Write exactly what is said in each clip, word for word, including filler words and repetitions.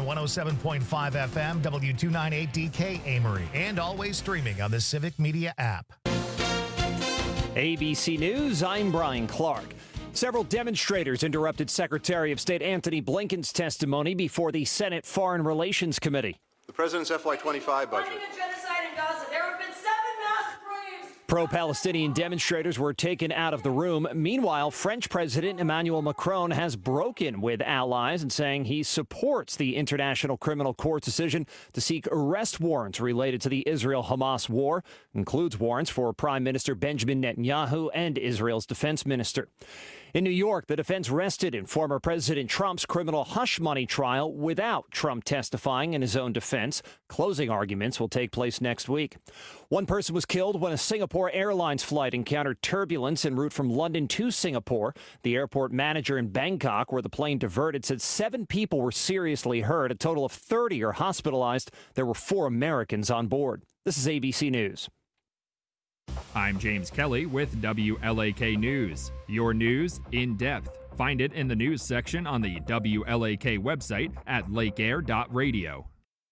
and one oh seven point five F M, W two ninety-eight D K Amory, and always streaming on the Civic Media app. A B C News, I'm Brian Clark. Several demonstrators interrupted Secretary of State Antony Blinken's testimony before the Senate Foreign Relations Committee. The president's F Y twenty-five budget. Pro-Palestinian demonstrators were taken out of the room. Meanwhile, French President Emmanuel Macron has broken with allies and saying he supports the International Criminal Court's decision to seek arrest warrants related to the Israel-Hamas war. Includes warrants for Prime Minister Benjamin Netanyahu and Israel's defense minister. In New York, the defense rested in former President Trump's criminal hush money trial without Trump testifying in his own defense. Closing arguments will take place next week. One person was killed when a Singapore Airlines flight encountered turbulence en route from London to Singapore. The airport manager in Bangkok, where the plane diverted, said seven people were seriously hurt. A total of thirty are hospitalized. There were four Americans on board. This is A B C News. I'm James Kelly with W L A K News. Your news in depth. Find it in the news section on the W L A K website at lake air dot radio.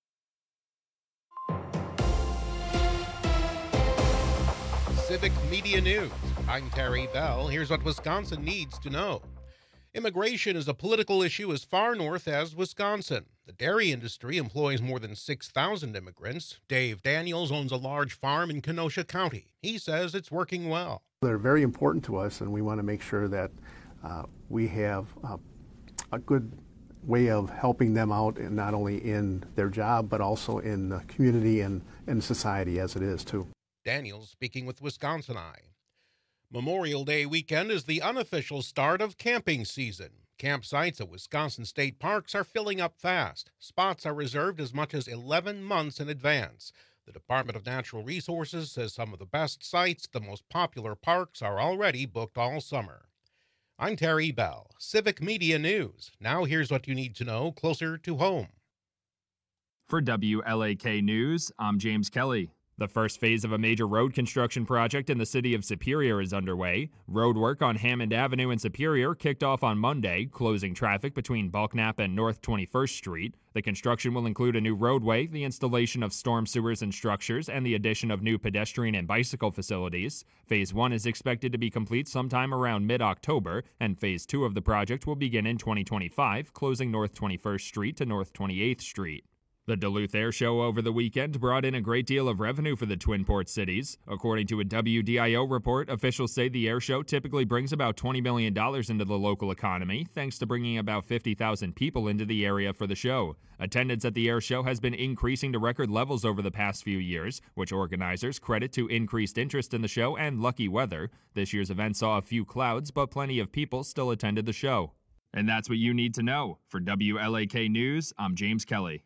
Civic Media News. I'm Terry Bell. Here's what Wisconsin needs to know. Immigration is a political issue as far north as Wisconsin. The dairy industry employs more than six thousand immigrants. Dave Daniels owns a large farm in Kenosha County. He says it's working well. They're very important to us, and we want to make sure that uh, we have uh, a good way of helping them out, and not only in their job, but also in the community and, and society as it is, too. Daniels speaking with Wisconsin Eye. Memorial Day weekend is the unofficial start of camping season. Campsites at Wisconsin state parks are filling up fast. Spots are reserved as much as eleven months in advance. The Department of Natural Resources says some of the best sites, the most popular parks, are already booked all summer. I'm Terry Bell, Civic Media News. Now here's what you need to know closer to home. For W L A K News, I'm James Kelly. The first phase of a major road construction project in the city of Superior is underway. Road work on Hammond Avenue in Superior kicked off on Monday, closing traffic between Belknap and North twenty-first Street. The construction will include a new roadway, the installation of storm sewers and structures, and the addition of new pedestrian and bicycle facilities. Phase one is expected to be complete sometime around mid-October, and Phase two of the project will begin in twenty twenty-five, closing North twenty-first Street to North twenty-eighth Street. The Duluth Air Show over the weekend brought in a great deal of revenue for the Twin Port cities. According to a W D I O report, officials say the air show typically brings about twenty million dollars into the local economy, thanks to bringing about fifty thousand people into the area for the show. Attendance at the air show has been increasing to record levels over the past few years, which organizers credit to increased interest in the show and lucky weather. This year's event saw a few clouds, but plenty of people still attended the show. And that's what you need to know. For W L A K News, I'm James Kelly.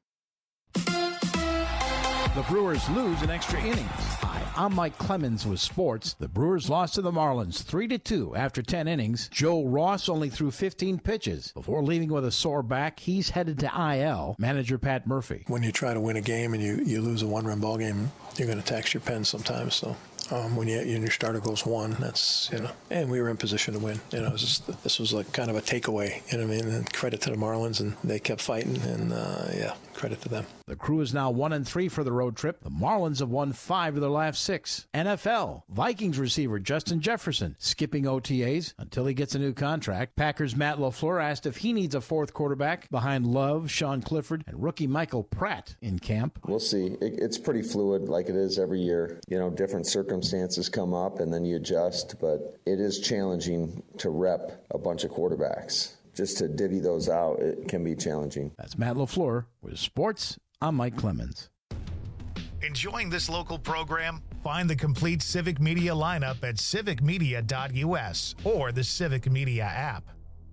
The Brewers lose in extra innings. Hi, I'm Mike Clemens with sports. The Brewers lost to the Marlins three to two after ten innings. Joe Ross only threw fifteen pitches. Before leaving with a sore back, he's headed to I L. Manager Pat Murphy. When you try to win a game and you, you lose a one-run ball game, you're going to tax your pen sometimes. So um, when you, your starter goes one, that's, you know, and we were in position to win. You know, it was just, this was like kind of a takeaway, you know what I mean? And credit to the Marlins, and they kept fighting, and uh, yeah, credit to them. The Crew is now one and three for the road trip. The Marlins have won five of their last six. N F L, Vikings receiver Justin Jefferson skipping O T As until he gets a new contract. Packers' Matt LaFleur asked if he needs a fourth quarterback behind Love, Sean Clifford, and rookie Michael Pratt in camp. We'll see. It, it's pretty fluid like it is every year. You know, different circumstances come up and then you adjust, but it is challenging to rep a bunch of quarterbacks. Just to divvy those out, it can be challenging. That's Matt LaFleur with sports. I'm Mike Clemens. Enjoying this local program? Find the complete Civic Media lineup at civic media dot U S or the Civic Media app.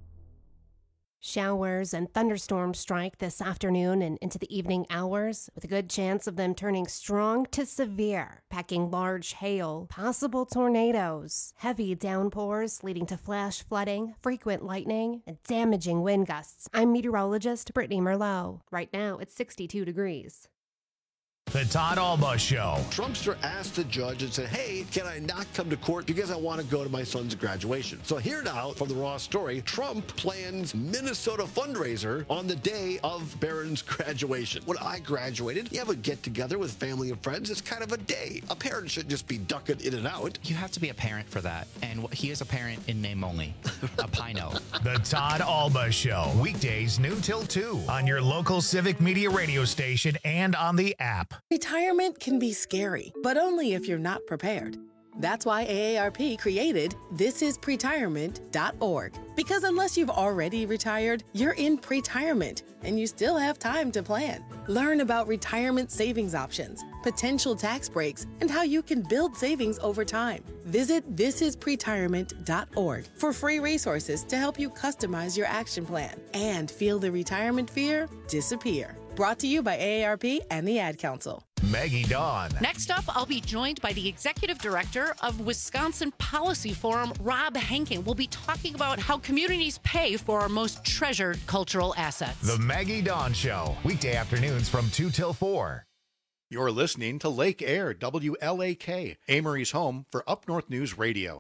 Showers and thunderstorms strike this afternoon and into the evening hours, with a good chance of them turning strong to severe, packing large hail, possible tornadoes, heavy downpours leading to flash flooding, frequent lightning, and damaging wind gusts. I'm meteorologist Brittany Merlot. Right now, it's sixty-two degrees. The Todd Alba Show. Trumpster asked the judge and said, hey, can I not come to court because I want to go to my son's graduation? So here now from the Raw story, Trump plans Minnesota fundraiser on the day of Barron's graduation. When I graduated, you have a get-together with family and friends. It's kind of a day. A parent shouldn't just be ducking in and out. You have to be a parent for that. And he is a parent in name only. A Pino. The Todd Alba Show. Weekdays noon till two on your local Civic Media radio station and on the app. Retirement can be scary, but only if you're not prepared. That's why A A R P created this is pretirement dot org. Because unless you've already retired, you're in pretirement, and you still have time to plan. Learn about retirement savings options, potential tax breaks, and how you can build savings over time. Visit this is pretirement dot org for free resources to help you customize your action plan and feel the retirement fear disappear. Brought to you by A A R P and the Ad Council. Maggie Dawn. Next up, I'll be joined by the Executive Director of Wisconsin Policy Forum, Rob Henkin. We'll be talking about how communities pay for our most treasured cultural assets. The Maggie Dawn Show. Weekday afternoons from two till four. You're listening to Lake Air, W L A K, Amory's home for Up North News Radio.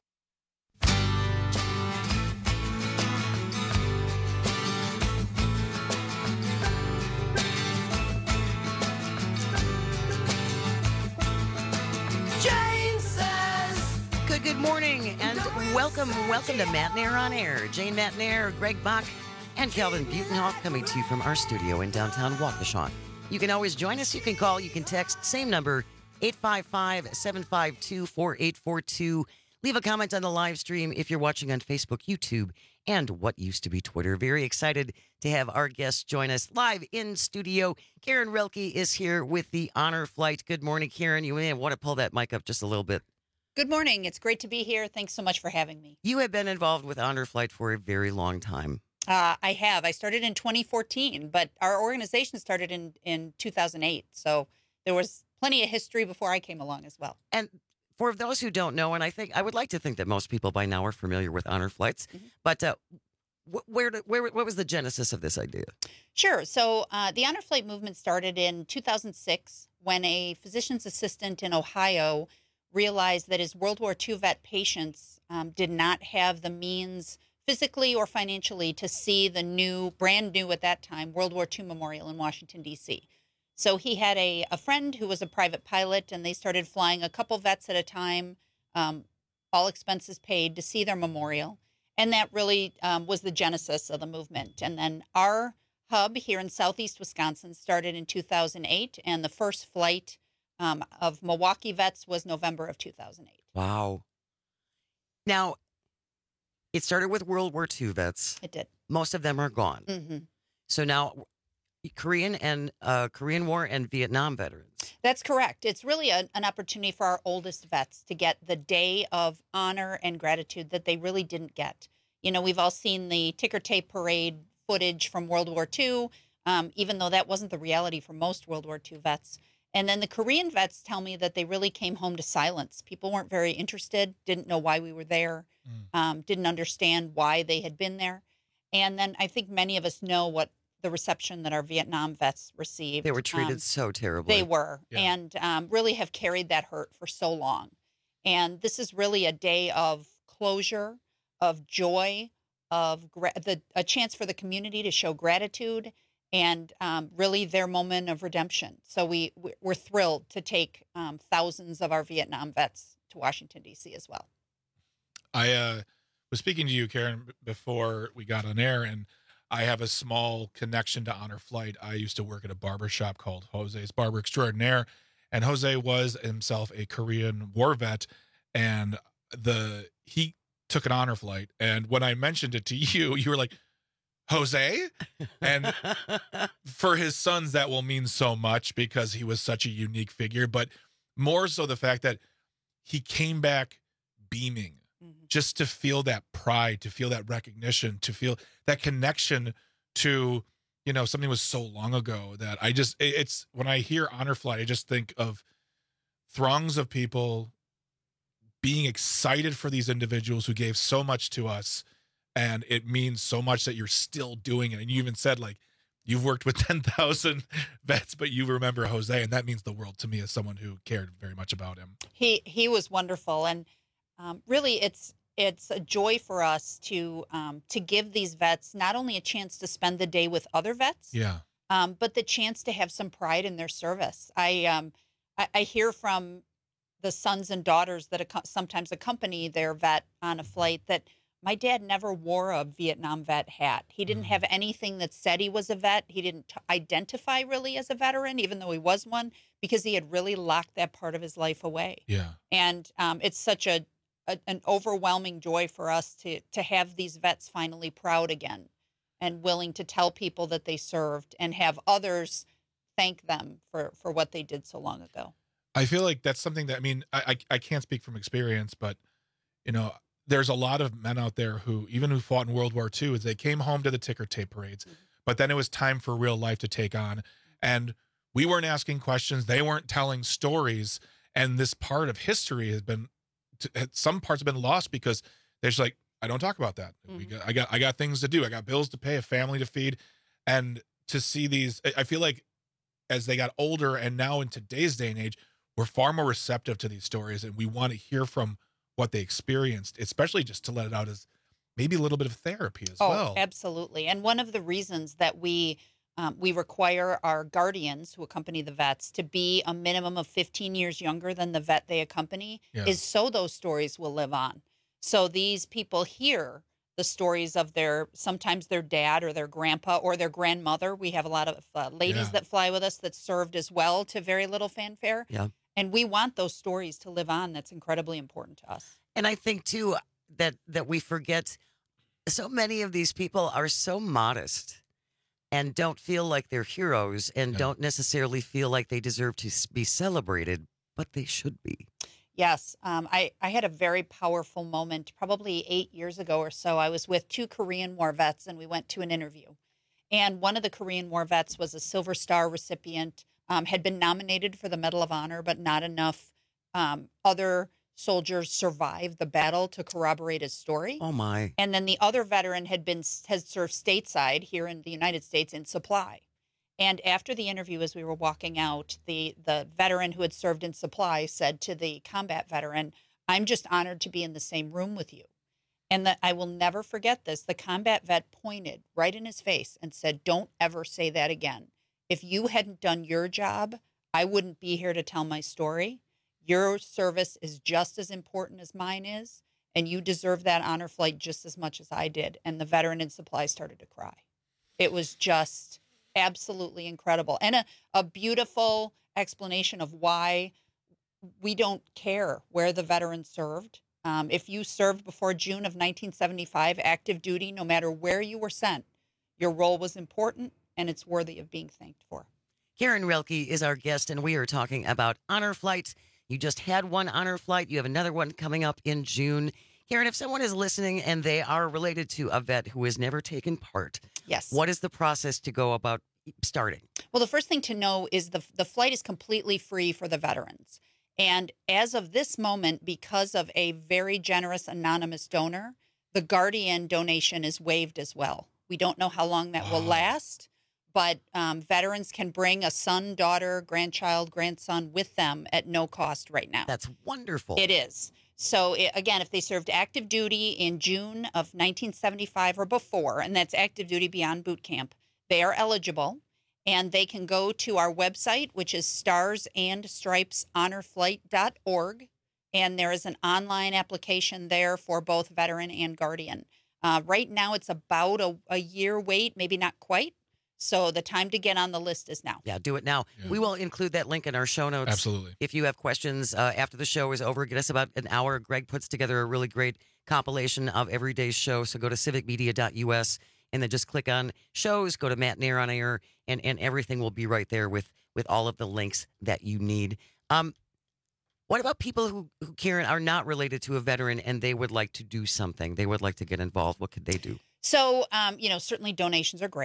Good, good morning, and welcome, welcome to Matnair on Air. Jane Matnair, Greg Bach, and Calvin Butenhoff coming to you from our studio in downtown Waukesha. You can always join us. You can call, you can text, same number, eight five five, seven five two, four eight four two. Leave a comment on the live stream if you're watching on Facebook, YouTube, and what used to be Twitter. Very excited to have our guests join us live in studio. Karen Relke is here with the Honor Flight. Good morning, Karen. You may want to pull that mic up just a little bit. Good morning. It's great to be here. Thanks so much for having me. You have been involved with Honor Flight for a very long time. Uh, I have. I started in twenty fourteen, but our organization started in, in two thousand eight. So there was plenty of history before I came along as well. And for those who don't know, and I think I would like to think that most people by now are familiar with Honor Flights, mm-hmm. but uh, wh- where, where what was the genesis of this idea? Sure. So uh, the Honor Flight movement started in two thousand six when a physician's assistant in Ohio realized that his World War Two vet patients um, did not have the means physically or financially to see the new, brand new at that time, World War Two Memorial in Washington, D C. So he had a, a friend who was a private pilot, and they started flying a couple vets at a time, um, all expenses paid, to see their memorial. And that really um, was the genesis of the movement. And then our hub here in southeast Wisconsin started in two thousand eight, and the first flight Um, of Milwaukee vets was November of two thousand eight. Wow. Now, it started with World War Two vets. It did. Most of them are gone. Mm-hmm. So now, Korean and uh, Korean War and Vietnam veterans. That's correct. It's really a, an opportunity for our oldest vets to get the day of honor and gratitude that they really didn't get. You know, we've all seen the ticker tape parade footage from World War Two, um, even though that wasn't the reality for most World War Two vets. And then the Korean vets tell me that they really came home to silence. People weren't very interested, didn't know why we were there, mm. um, didn't understand why they had been there. And then I think many of us know what the reception that our Vietnam vets received. They were treated um, so terribly. They were, yeah. and um, really have carried that hurt for so long. And this is really a day of closure, of joy, of gra- the, a chance for the community to show gratitude, and um, really their moment of redemption. So we, we're thrilled to take um, thousands of our Vietnam vets to Washington, D C as well. I uh, was speaking to you, Karen, before we got on air, and I have a small connection to Honor Flight. I used to work at a barber shop called Jose's Barber Extraordinaire, and Jose was himself a Korean War vet, and the he took an Honor Flight. And when I mentioned it to you, you were like, Jose? And for his sons, that will mean so much because he was such a unique figure, but more so the fact that he came back beaming, mm-hmm. just to feel that pride, to feel that recognition, to feel that connection to, you know, something was so long ago that I just, it's, when I hear Honor Flight, I just think of throngs of people being excited for these individuals who gave so much to us. And it means so much that you're still doing it. And you even said, like, you've worked with ten thousand vets, but you remember Jose, and that means the world to me as someone who cared very much about him. He he was wonderful, and um, really, it's it's a joy for us to um, to give these vets not only a chance to spend the day with other vets, yeah, um, but the chance to have some pride in their service. I um I, I hear from the sons and daughters that ac- sometimes accompany their vet on a flight that my dad never wore a Vietnam vet hat. He didn't have anything that said he was a vet. He didn't t- identify really as a veteran, even though he was one, because he had really locked that part of his life away. Yeah. And um, it's such a, a an overwhelming joy for us to to have these vets finally proud again and willing to tell people that they served and have others thank them for, for what they did so long ago. I feel like that's something that, I mean, I, I, I can't speak from experience, but, you know, there's a lot of men out there who, even who fought in World War Two, is they came home to the ticker tape parades, mm-hmm. but then it was time for real life to take on. And we weren't asking questions. They weren't telling stories. And this part of history has been, some parts have been lost because they're just like, I don't talk about that. Mm-hmm. We got, I got, I got things to do. I got bills to pay, a family to feed. And to see these, I feel like as they got older and now in today's day and age, we're far more receptive to these stories, and we want to hear from what they experienced, especially just to let it out as maybe a little bit of therapy as oh, well. Absolutely. And one of the reasons that we um, we require our guardians who accompany the vets to be a minimum of fifteen years younger than the vet they accompany yeah. is so those stories will live on. So these people hear the stories of their, sometimes their dad or their grandpa or their grandmother. We have a lot of uh, ladies yeah. that fly with us that served as well to very little fanfare. Yeah. And we want those stories to live on. That's incredibly important to us. And I think, too, that that we forget so many of these people are so modest and don't feel like they're heroes and yeah. don't necessarily feel like they deserve to be celebrated, but they should be. Yes. Um, I, I had a very powerful moment probably eight years ago or so. I was with two Korean War vets, and we went to an interview. And one of the Korean War vets was a Silver Star recipient, um, had been nominated for the Medal of Honor, but not enough um, other soldiers survived the battle to corroborate his story. Oh, my. And then the other veteran had been had served stateside here in the United States in supply. And after the interview, as we were walking out, the, the veteran who had served in supply said to the combat veteran, "I'm just honored to be in the same room with you." And that I will never forget this. The combat vet pointed right in his face and said, "Don't ever say that again. If you hadn't done your job, I wouldn't be here to tell my story. Your service is just as important as mine is, and you deserve that honor flight just as much as I did." And the veteran in supply started to cry. It was just absolutely incredible, and a, a beautiful explanation of why we don't care where the veteran served. Um, if you served before June of nineteen seventy-five, active duty, no matter where you were sent, your role was important, and it's worthy of being thanked for. Karen Rilke is our guest, and we are talking about honor flights. You just had one honor flight. You have another one coming up in June. Karen, if someone is listening and they are related to a vet who has never taken part, yes, what is the process to go about starting? Well, the first thing to know is the the flight is completely free for the veterans. And as of this moment, because of a very generous anonymous donor, the Guardian donation is waived as well. We don't know how long that will last, but um, veterans can bring a son, daughter, grandchild, grandson with them at no cost right now. That's wonderful. It is. So, it, again, if they served active duty in June of nineteen seventy-five or before, and that's active duty beyond boot camp, they are eligible. And they can go to our website, which is stars and stripes honor flight dot org. And there is an online application there for both veteran and guardian. Uh, right now, it's about a, a year wait, maybe not quite. So the time to get on the list is now. Yeah, do it now. Yeah. We will include that link in our show notes. Absolutely. If you have questions uh, after the show is over, get us about an hour. Greg puts together a really great compilation of every day's show. So go to civic media dot U S and then just click on shows, go to Matt Nair on Air, and, and everything will be right there with, with all of the links that you need. Um, what about people who, who, Karen, are not related to a veteran and they would like to do something? They would like to get involved. What could they do? So, um, you know, certainly donations are great.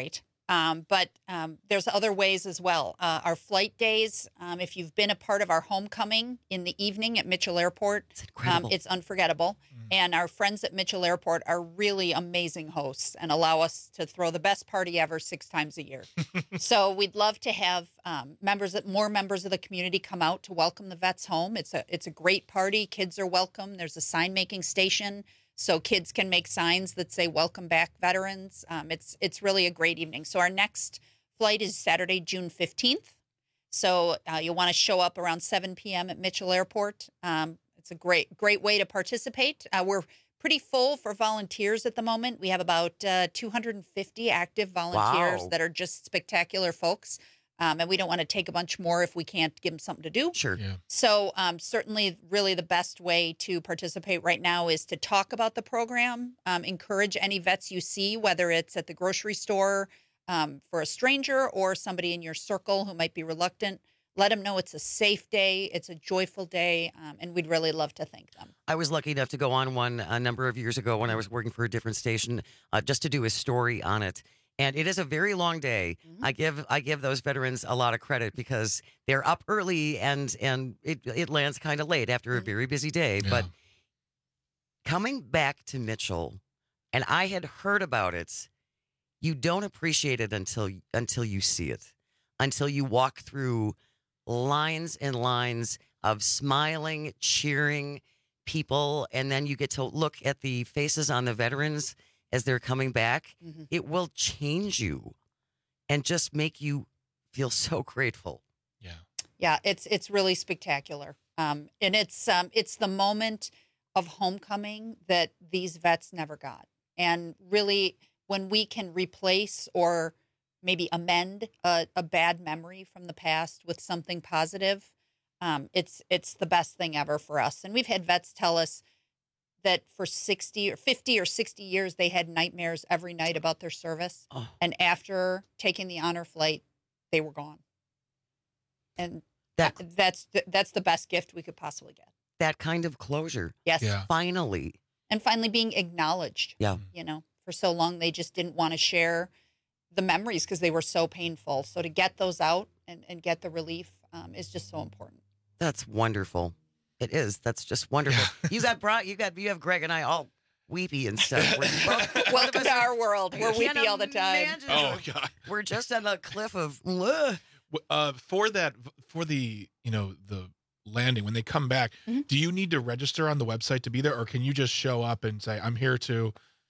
Um, but um, there's other ways as well. Uh, our flight days, um, if you've been a part of our homecoming in the evening at Mitchell Airport, it's, incredible. Um, it's unforgettable. Mm. And our friends at Mitchell Airport are really amazing hosts and allow us to throw the best party ever six times a year. So we'd love to have um, members, that more members of the community come out to welcome the vets home. It's a it's a great party. Kids are welcome. There's a sign making station, so kids can make signs that say "Welcome back, veterans." Um, it's it's really a great evening. So our next flight is Saturday, June fifteenth. So uh, you'll want to show up around seven p.m. at Mitchell Airport. Um, it's a great great way to participate. Uh, we're pretty full for volunteers at the moment. We have about uh, two hundred fifty active volunteers Wow. that are just spectacular folks. Um, and we don't want to take a bunch more if we can't give them something to do. Sure. Yeah. So um, certainly, really the best way to participate right now is to talk about the program, um, encourage any vets you see, whether it's at the grocery store um, for a stranger or somebody in your circle who might be reluctant. Let them know it's a safe day, it's a joyful day, um, and we'd really love to thank them. I was lucky enough to go on one a number of years ago when I was working for a different station, uh, just to do a story on it. And it is a very long day. Mm-hmm. I give I give those veterans a lot of credit because they're up early and and it it lands kind of late after a very busy day. Yeah. But coming back to Mitchell, and I had heard about it, you don't appreciate it until until you see it, until you walk through lines and lines of smiling, cheering people, and then you get to look at the faces on the veterans as they're coming back. Mm-hmm. It will change you and just make you feel so grateful. Yeah. Yeah, it's it's really spectacular. Um, and it's um, it's the moment of homecoming that these vets never got. And really, when we can replace or maybe amend a, a bad memory from the past with something positive, um, it's it's the best thing ever for us. And we've had vets tell us that for sixty or fifty or sixty years, they had nightmares every night about their service. Oh. And after taking the honor flight, they were gone. And That- that, that's the, that's the best gift we could possibly get. That kind of closure. Yes. Yeah. Finally. And finally being acknowledged. Yeah. You know, for so long, they just didn't want to share the memories because they were so painful. So to get those out and, and get the relief um, is just so important. That's wonderful. It is. That's just wonderful. You got brought. You got. You have Greg and I all weepy and stuff. We're, both, Welcome to our world. We're I weepy can't all the time. imagine. Oh God. We're just on the cliff of. Ugh. Uh, for that, for the you know the landing when they come back, Mm-hmm. do you need to register on the website to be there, or can you just show up and say I'm here to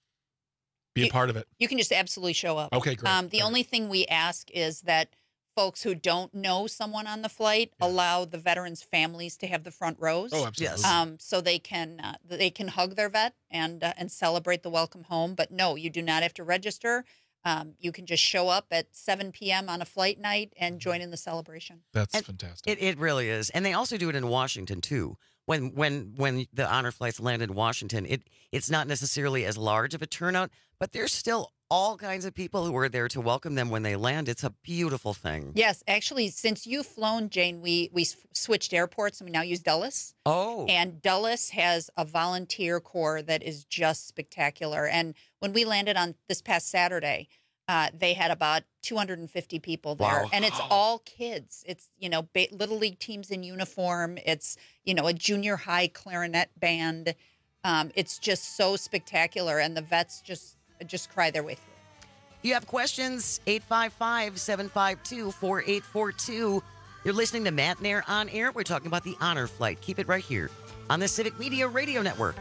be a You- part of it? You can just absolutely show up. Okay, great. Um, the All only thing we ask is that folks who don't know someone on the flight allow the veterans' families to have the front rows. Oh, absolutely. Yes. Um, so they can uh, they can hug their vet and uh, and celebrate the welcome home. But no, you do not have to register. Um, you can just show up at seven p.m. on a flight night and join in the celebration. That's And fantastic. It it really is, and they also do it in Washington too. When when when the honor flights land in Washington, it it's not necessarily as large of a turnout, but there's still all kinds of people who are there to welcome them when they land. It's a beautiful thing. Yes, actually, since you've flown, Jane, we we s- switched airports and we now use Dulles. Oh, And Dulles has a volunteer corps that is just spectacular. And when we landed on this past Saturday, uh, they had about two hundred fifty people there. Wow. And it's all kids. It's, you know, ba- little league teams in uniform. It's, you know, a junior high clarinet band. Um, it's just so spectacular. And the vets just just cry their way through it. If you have questions, eight five five, seven five two, four eight four two. You're listening to Matt Nair on Air. We're talking about the honor flight. Keep it right here on the Civic Media Radio Network.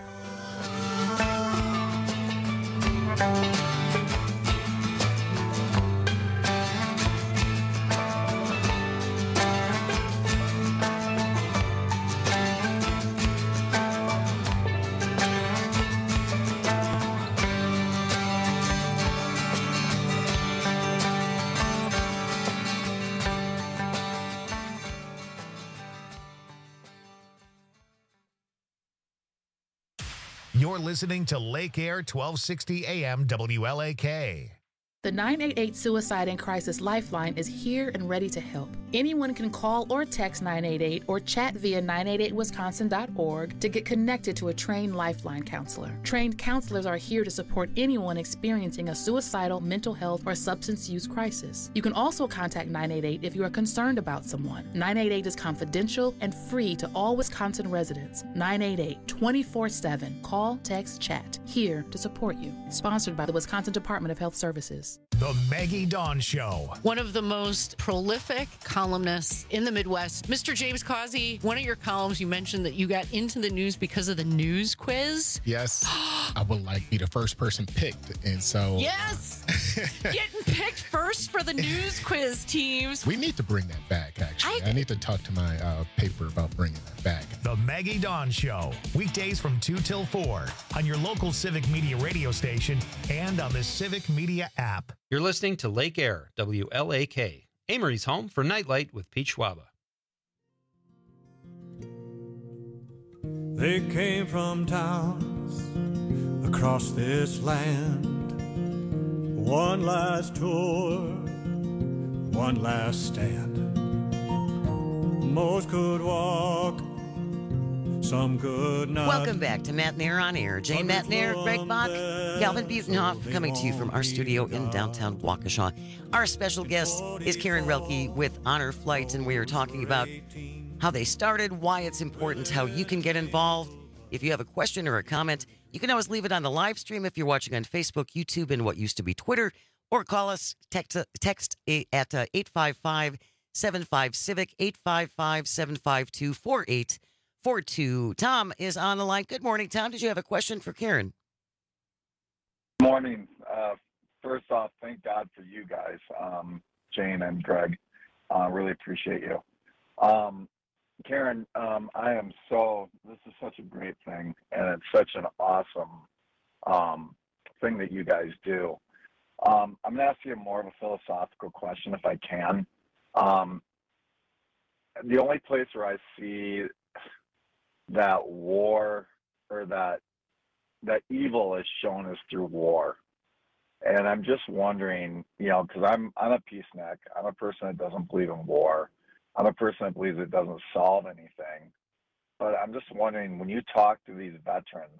You're listening to Lake Air twelve sixty A M W L A K. The nine eight eight Suicide and Crisis Lifeline is here and ready to help. Anyone can call or text nine eight eight or chat via nine eight eight wisconsin dot org to get connected to a trained Lifeline counselor. Trained counselors are here to support anyone experiencing a suicidal, mental health, or substance use crisis. You can also contact nine eight eight if you are concerned about someone. nine eight eight is confidential and free to all Wisconsin residents. nine eight eight, twenty-four seven. Call, text, chat. Here to support you. Sponsored by the Wisconsin Department of Health Services. The Maggie Dawn Show. One of the most prolific columnists in the Midwest, Mister James Causey. One of your columns, you mentioned that you got into the news because of the news quiz. Yes. I would like to be the first person picked. And so. Yes. Getting picked first for the news quiz teams. We need to bring that back, actually. I, I need to talk to my uh, paper about bringing that back. The Maggie Dawn Show. Weekdays from two till four on your local Civic Media radio station and on the Civic Media app. You're listening to Lake Air, W L A K, Amory's home for Nightlight with Pete Schwaba. They came from towns across this land. One last tour, one last stand. Most could walk, some could not. Welcome back to Matt Nair on Air. Jane Matt Nair, Greg Bach, Calvin Butenhoff, coming to you from our studio in downtown Waukesha. Our special guest is Karen Relke with Honor Flight, and we are talking about how they started, why it's important, how you can get involved. If you have a question or a comment, you can always leave it on the live stream if you're watching on Facebook, YouTube, and what used to be Twitter, or call us, text, text at uh, eight five five, seven five, CIVIC, eight five five, seven five two, four eight four two. Tom is on the line. Good morning, Tom. Did you have a question for Karen? Good morning. Uh, first off, thank God for you guys, um, Jane and Greg. I uh, really appreciate you. Um, Karen, um, I am so, this is such a great thing, and it's such an awesome um, thing that you guys do. Um, I'm going to ask you more of a philosophical question if I can. Um, the only place where I see that war or that that evil is shown is through war. And I'm just wondering, you know, because I'm, I'm a peacenik. I'm a person that doesn't believe in war. I'm a person that believes it doesn't solve anything. But I'm just wondering, when you talk to these veterans,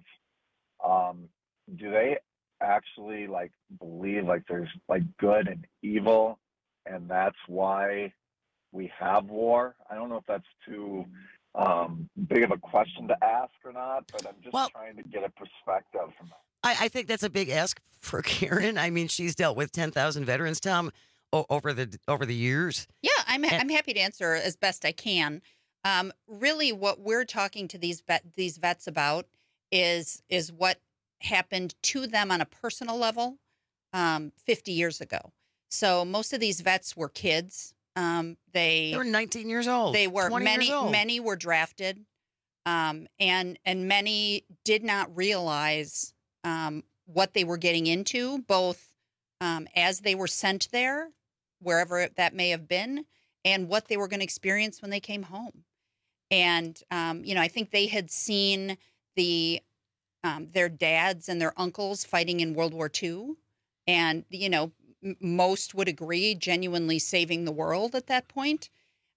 um, do they actually, like, believe, like, there's, like, good and evil, and that's why we have war? I don't know if that's too um, big of a question to ask or not, but I'm just well, trying to get a perspective from that. I, I think that's a big ask for Karen. I mean, she's dealt with ten thousand veterans, Tom, o- over the over the years. Yeah, I'm and, I'm happy to answer as best I can. Um, really, what we're talking to these vet, these vets about is is what happened to them on a personal level um, fifty years ago. So most of these vets were kids. Um, they, they were nineteen years old. They were many years old. many were drafted, um, and and many did not realize um, what they were getting into, both um, as they were sent there, wherever that may have been, and what they were going to experience when they came home. And um, you know, I think they had seen the um, their dads and their uncles fighting in World War Two, and you know, m- most would agree, genuinely saving the world at that point.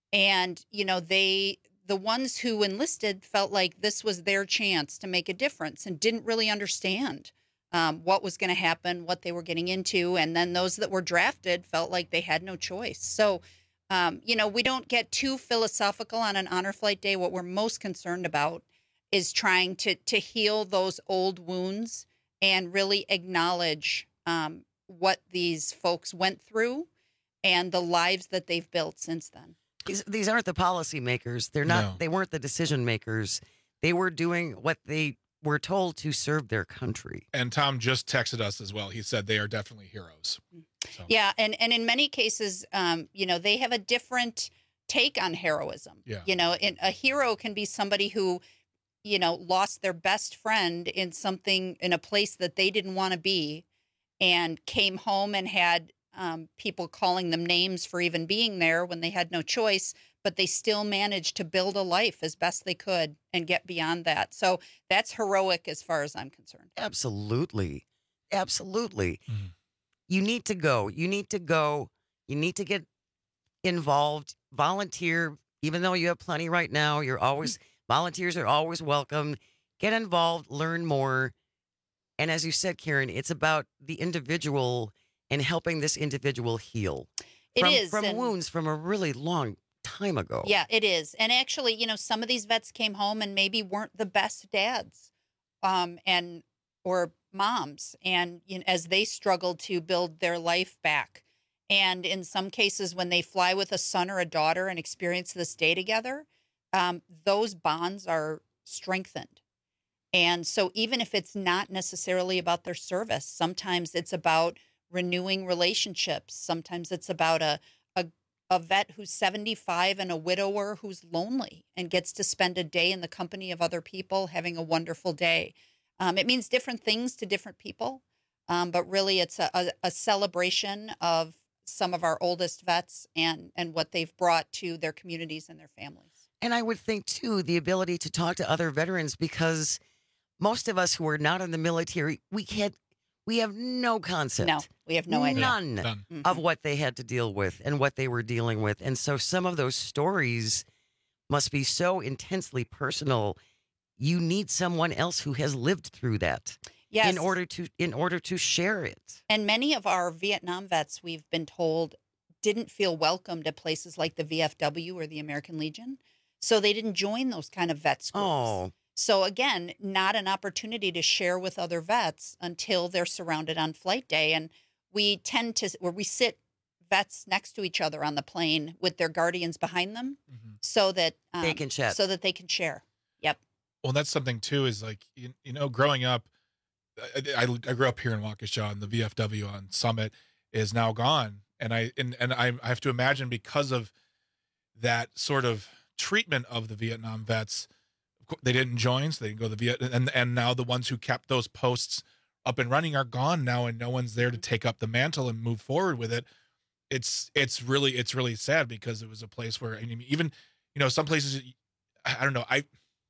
And you know, they the ones who enlisted felt like this was their chance to make a difference, and didn't really understand um, what was going to happen, what they were getting into. And then those that were drafted felt like they had no choice. So. Um, you know, we don't get too philosophical on an honor flight day. What we're most concerned about is trying to to heal those old wounds and really acknowledge um, what these folks went through and the lives that they've built since then. These, these aren't the policymakers. They're not. No. They weren't the decision makers. They were doing what they were told to serve their country. And Tom just texted us as well. He said they are definitely heroes. So. Yeah, and, and in many cases, um, you know, they have a different take on heroism. Yeah. You know, and a hero can be somebody who, you know, lost their best friend in something, in a place that they didn't want to be, and came home and had um, people calling them names for even being there when they had no choice, but they still managed to build a life as best they could and get beyond that. So that's heroic as far as I'm concerned. Absolutely. Absolutely. Mm-hmm. You need to go. You need to go. You need to get involved. Volunteer. Even though you have plenty right now, you're always volunteers are always welcome. Get involved. Learn more. And as you said, Karen, it's about the individual and helping this individual heal. It from, is, from and- wounds from a really long time ago. Yeah, it is. And actually, you know, some of these vets came home and maybe weren't the best dads, um, and or moms, and you know, as they struggled to build their life back. And in some cases, when they fly with a son or a daughter and experience this day together, um, those bonds are strengthened. And so even if it's not necessarily about their service, sometimes it's about renewing relationships. Sometimes it's about a, a, a vet who's seventy-five and a widower who's lonely and gets to spend a day in the company of other people, having a wonderful day. Um, it means different things to different people, um, but really it's a, a, a celebration of some of our oldest vets and, and what they've brought to their communities and their families. And I would think, too, the ability to talk to other veterans, because most of us who are not in the military, we can't, we have no concept. No, we have no idea. None None. of what they had to deal with and what they were dealing with. And so some of those stories must be so intensely personal. You need someone else who has lived through that. Yes. In order to in order to share it. And many of our Vietnam vets, we've been told, didn't feel welcomed at places like the V F W or the American Legion. So they didn't join those kind of vet schools. Oh. So again, not an opportunity to share with other vets until they're surrounded on flight day. And we tend to, where we sit vets next to each other on the plane with their guardians behind them, mm-hmm. so that um, they can chat. So that they can share. Yep. Well, that's something too, is like, you, you know, growing up, I, I, I grew up here in Waukesha, and the V F W on Summit is now gone. And I, and, and I, I have to imagine, because of that sort of treatment of the Vietnam vets, they didn't join, so they didn't go to the Viet, and, and now the ones who kept those posts up and running are gone now, and no one's there to take up the mantle and move forward with it. It's, it's really, it's really sad, because it was a place where, I mean, even, you know, some places, I don't know, I,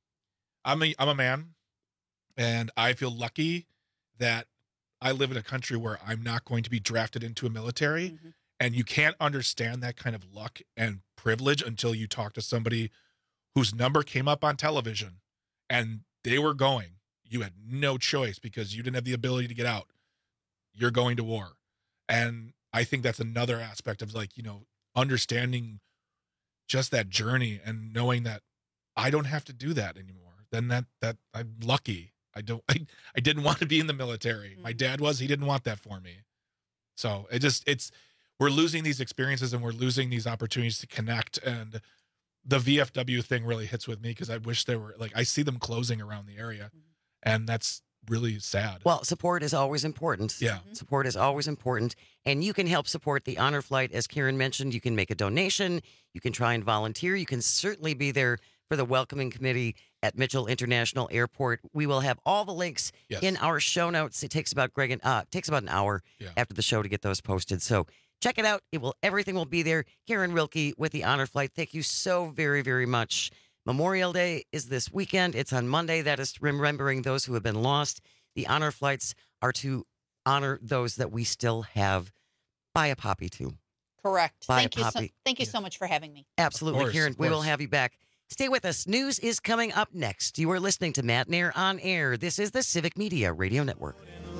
I'm a, I'm a man, and I feel lucky that I live in a country where I'm not going to be drafted into a military. Mm-hmm. And you can't understand that kind of luck and privilege until you talk to somebody whose number came up on television and they were going. You had no choice because you didn't have the ability to get out. You're going to war. And I think that's another aspect of, like, you know, understanding just that journey and knowing that I don't have to do that anymore. Then that, that I'm lucky. I don't, I, I didn't want to be in the military. Mm-hmm. My dad was, he didn't want that for me. So it just, it's, we're losing these experiences and we're losing these opportunities to connect. And the V F W thing really hits with me, because I wish there were, like, I see them closing around the area, mm-hmm. and that's really sad. Well, support is always important. Yeah. Support is always important. And you can help support the Honor Flight. As Karen mentioned, you can make a donation. You can try and volunteer. You can certainly be there for the welcoming committee at Mitchell International Airport. We will have all the links yes. in our show notes. It takes about Greg and uh takes about an hour yeah. after the show to get those posted. So check it out. It will everything will be there. Karen Rilke with the Honor Flight. Thank you so very, very much. Memorial Day is this weekend. It's on Monday. That is remembering those who have been lost. The Honor Flights are to honor those that we still have. Buy a poppy too. Correct. Buy thank a you poppy. so thank you so much for having me. Absolutely, course, Karen. We will have you back. Stay with us. News is coming up next. You are listening to Matt Nair on Air. This is the Civic Media Radio Network.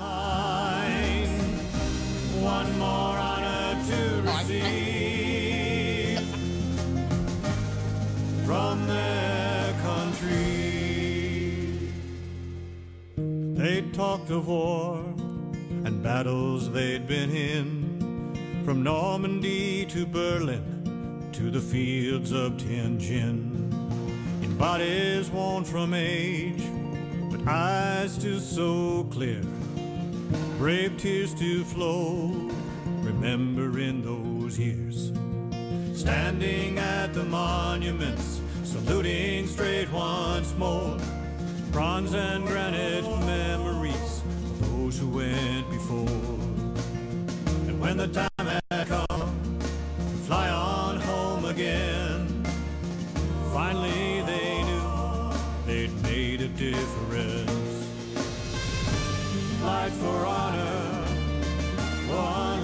Line, one more honor to receive from their country. They talked of war and battles they'd been in, from Normandy to Berlin to the fields of Tianjin. In bodies worn from age, but eyes still so clear, brave tears to flow, remembering those years. Standing at the monuments, saluting straight once more, bronze and granite memories of those who went before. And when the time had come to fly on home again, finally they knew they'd made a difference. Fight for honor, one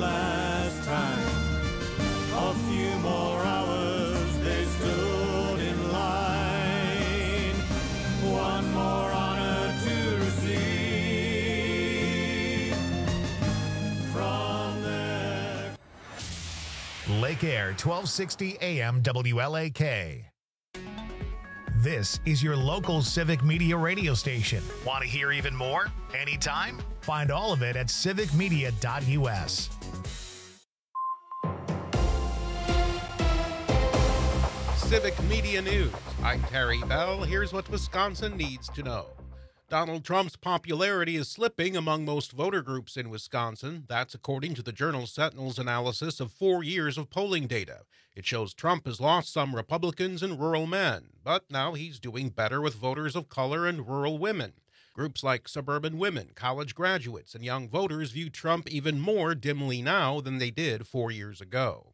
Lake Air, twelve sixty A M W L A K. This is your local Civic Media radio station. Want to hear even more? Anytime? Find all of it at civic media dot U S. Civic Media News. I'm Terry Bell. Here's what Wisconsin needs to know. Donald Trump's popularity is slipping among most voter groups in Wisconsin. That's according to the Journal Sentinel's analysis of four years of polling data. It shows Trump has lost some Republicans and rural men, but now he's doing better with voters of color and rural women. Groups like suburban women, college graduates, and young voters view Trump even more dimly now than they did four years ago.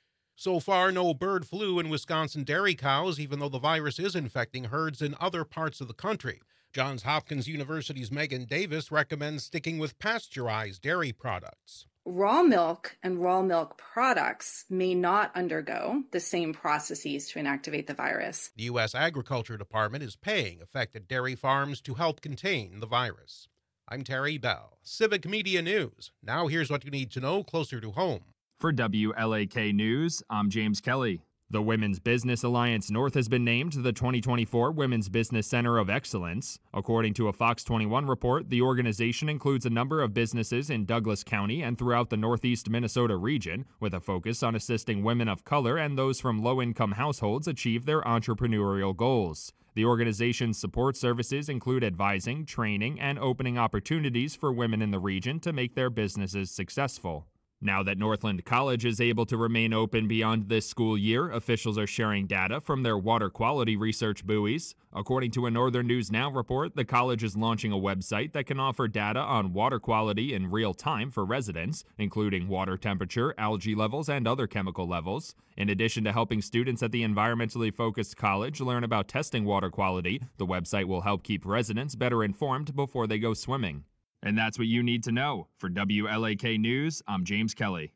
So far, no bird flu in Wisconsin dairy cows, even though the virus is infecting herds in other parts of the country. Johns Hopkins University's Megan Davis recommends sticking with pasteurized dairy products. Raw milk and raw milk products may not undergo the same processes to inactivate the virus. The U S Agriculture Department is paying affected dairy farms to help contain the virus. I'm Terry Bell, Civic Media News. Now here's what you need to know closer to home. For W L A K News, I'm James Kelly. The Women's Business Alliance North has been named the twenty twenty-four Women's Business Center of Excellence. According to a Fox twenty-one report, the organization includes a number of businesses in Douglas County and throughout the Northeast Minnesota region, with a focus on assisting women of color and those from low-income households achieve their entrepreneurial goals. The organization's support services include advising, training, and opening opportunities for women in the region to make their businesses successful. Now that Northland College is able to remain open beyond this school year, officials are sharing data from their water quality research buoys. According to a Northern News Now report, the college is launching a website that can offer data on water quality in real time for residents, including water temperature, algae levels, and other chemical levels. In addition to helping students at the environmentally focused college learn about testing water quality, the website will help keep residents better informed before they go swimming. And that's what you need to know. For W L A K News, I'm James Kelly.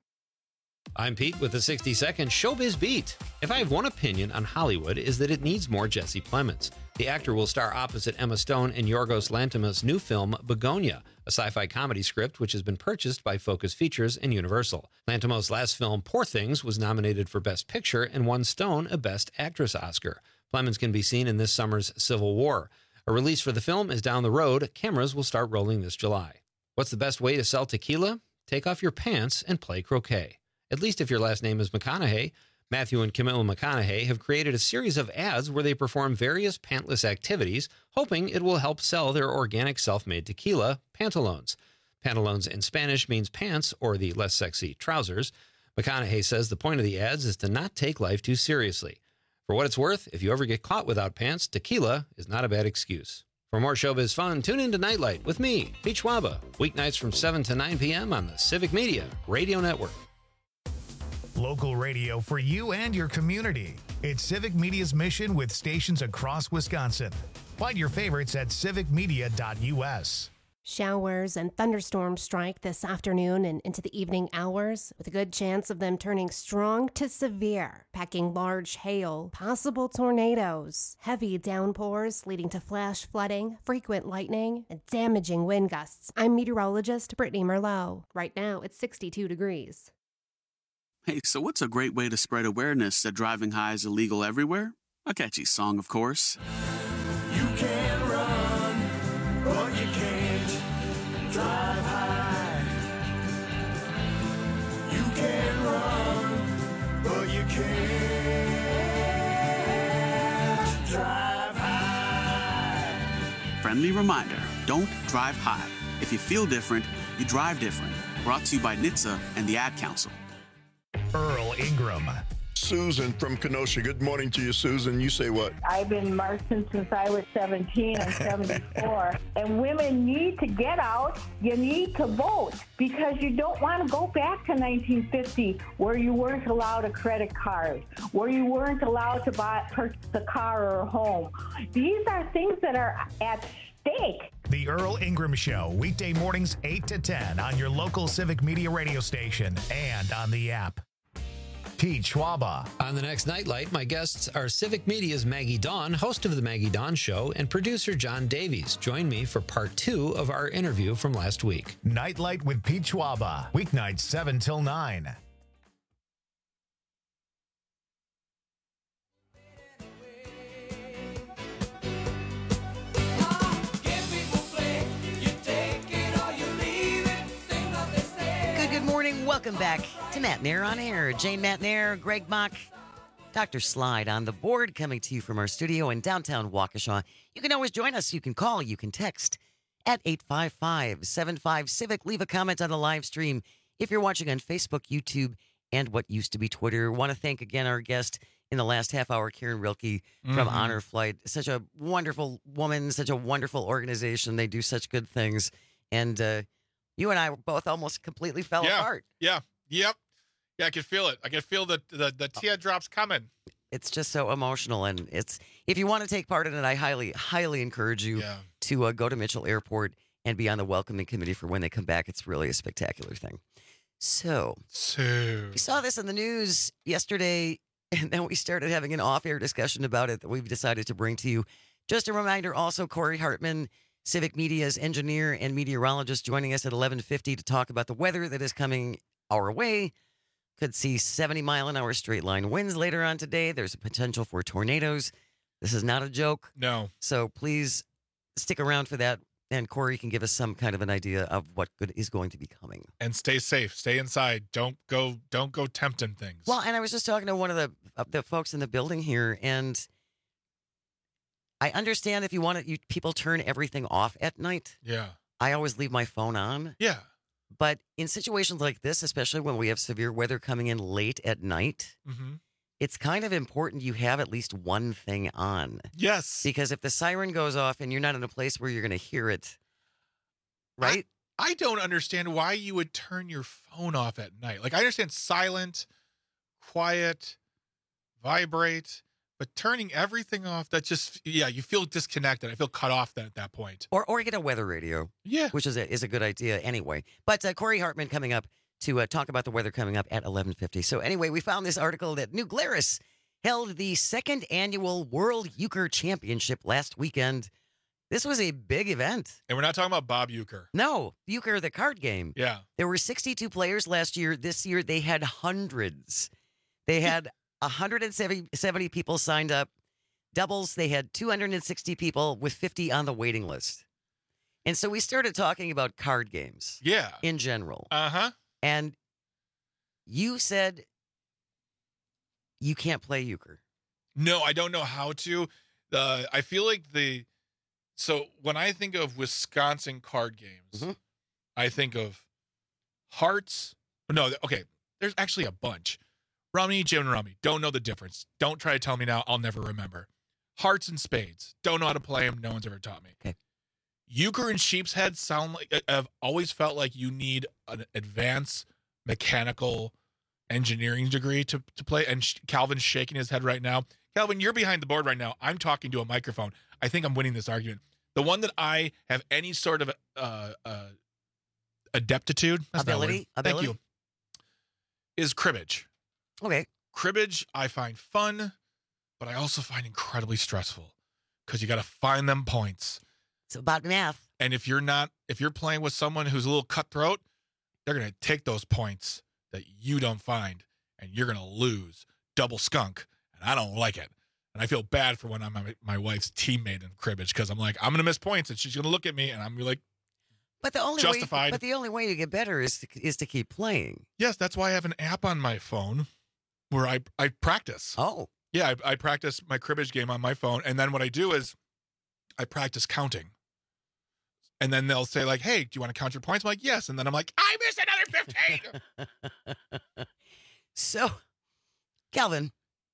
I'm Pete with the sixty second Showbiz Beat. If I have one opinion on Hollywood, is that it needs more Jesse Plemons. The actor will star opposite Emma Stone in Yorgos Lanthimos' new film, Begonia, a sci-fi comedy script which has been purchased by Focus Features and Universal. Lanthimos' last film, Poor Things, was nominated for Best Picture and won Stone a Best Actress Oscar. Plemons can be seen in this summer's Civil War. A release for the film is down the road. Cameras will start rolling this July. What's the best way to sell tequila? Take off your pants and play croquet. At least if your last name is McConaughey. Matthew and Camille McConaughey have created a series of ads where they perform various pantless activities, hoping it will help sell their organic self-made tequila, Pantalones. Pantalones in Spanish means pants, or the less sexy trousers. McConaughey says the point of the ads is to not take life too seriously. For what it's worth, if you ever get caught without pants, tequila is not a bad excuse. For more showbiz fun, tune in to Nightlight with me, Pete Schwaba, weeknights from seven to nine p.m. on the Civic Media Radio Network. Local radio for you and your community. It's Civic Media's mission with stations across Wisconsin. Find your favorites at civic media dot U S. Showers and thunderstorms strike this afternoon and into the evening hours, with a good chance of them turning strong to severe, packing large hail, possible tornadoes, heavy downpours leading to flash flooding, frequent lightning, and damaging wind gusts. I'm meteorologist Brittany Merlot. Right now, it's sixty-two degrees. Hey, so what's a great way to spread awareness that driving high is illegal everywhere? A catchy song, of course. You can run, but you can't drive high. You can run, but you can't drive high. Friendly reminder, don't drive high. If you feel different, you drive different. Brought to you by N H T S A and the Ad Council. Earl Ingram. Susan from Kenosha. Good morning to you, Susan. You say what? I've been marching since I was seventeen. I'm seventy-four. And women need to get out. You need to vote because you don't want to go back to nineteen fifty where you weren't allowed a credit card, where you weren't allowed to buy, purchase a car or a home. These are things that are at stake. The Earl Ingram Show, weekday mornings eight to ten on your local Civic Media radio station and on the app. Pete Schwaba. On the next Nightlight, my guests are Civic Media's Maggie Dawn, host of The Maggie Dawn Show, and producer John Davies. Join me for part two of our interview from last week. Nightlight with Pete Schwaba, weeknights seven till nine. Welcome back to Matt Nair on Air. Jane Matt Nair, Greg Bach, Doctor Slide on the board, coming to you from our studio in downtown Waukesha. You can always join us. You can call. You can text at eight five five, seven five, Civic. Leave a comment on the live stream if you're watching on Facebook, YouTube, and what used to be Twitter. Want to thank again our guest in the last half hour, Karen Rilke from Mhm. Honor Flight. Such a wonderful woman, such a wonderful organization. They do such good things. And uh, you and I both almost completely fell yeah. apart. Yeah. Yep. Yeah, I can feel it. I can feel the the, the teardrops coming. It's just so emotional, and it's if you want to take part in it, I highly, highly encourage you Yeah. to uh, go to Mitchell Airport and be on the welcoming committee for when they come back. It's really a spectacular thing. So, so we saw this in the news yesterday, and then we started having an off-air discussion about it that we've decided to bring to you. Just a reminder, also, Corey Hartman, Civic Media's engineer and meteorologist, joining us at eleven fifty to talk about the weather that is coming our way. Could see seventy mile an hour straight line winds later on today. There's a potential for tornadoes. This is not a joke. No. So please stick around for that. And Corey can give us some kind of an idea of what good is going to be coming. And stay safe. Stay inside. Don't go. Don't go tempting things. Well, and I was just talking to one of the of the folks in the building here, and I understand if you want to, you people turn everything off at night. Yeah. I always leave my phone on. Yeah. But in situations like this, especially when we have severe weather coming in late at night, Mm-hmm. it's kind of important you have at least one thing on. Yes. Because if the siren goes off and you're not in a place where you're going to hear it, right? I, I don't understand why you would turn your phone off at night. Like, I understand silent, quiet, vibrate, but turning everything off, that just, yeah, you feel disconnected. I feel cut off then at that point. Or or get a weather radio. Yeah. Which is a, is a good idea anyway. But uh, Corey Hartman coming up to uh, talk about the weather coming up at eleven fifty. So anyway, we found this article that New Glarus held the second annual World Euchre Championship last weekend. This was a big event. And we're not talking about Bob Euchre. No, Euchre, the card game. Yeah. There were sixty-two players last year. This year they had hundreds. They had one hundred seventy people signed up. Doubles, they had two hundred sixty people with fifty on the waiting list. And so we started talking about card games. Yeah. In general. Uh-huh. And you said you can't play euchre. No, I don't know how to. Uh, I feel like the so when I think of Wisconsin card games, mm-hmm. I think of hearts. No, okay. There's actually a bunch. Rummy, Jim, and Rummy. Don't know the difference. Don't try to tell me now. I'll never remember. Hearts and spades. Don't know how to play them. No one's ever taught me. Okay. Euchre and sheep's head sound like I've always felt like you need an advanced mechanical engineering degree to, to play. And sh- Calvin's shaking his head right now. Calvin, you're behind the board right now. I'm talking to a microphone. I think I'm winning this argument. The one that I have any sort of uh, uh, adeptitude, that's ability, not a word. ability, Thank you, is cribbage. Okay. Cribbage, I find fun, but I also find incredibly stressful because you got to find them points. It's about math. And if you're not, if you're playing with someone who's a little cutthroat, they're going to take those points that you don't find and you're going to lose. Double skunk. And I don't like it. And I feel bad for when I'm my, my wife's teammate in cribbage because I'm like, I'm going to miss points and she's going to look at me and I'm gonna be like, But the only justified. way, but the only way you get better is to, is to keep playing. Yes, that's why I have an app on my phone where I, I practice. Oh. Yeah, I, I practice my cribbage game on my phone. And then what I do is I practice counting. And then they'll say like, hey, do you want to count your points? I'm like, yes. And then I'm like, I missed another fifteen. So, Calvin,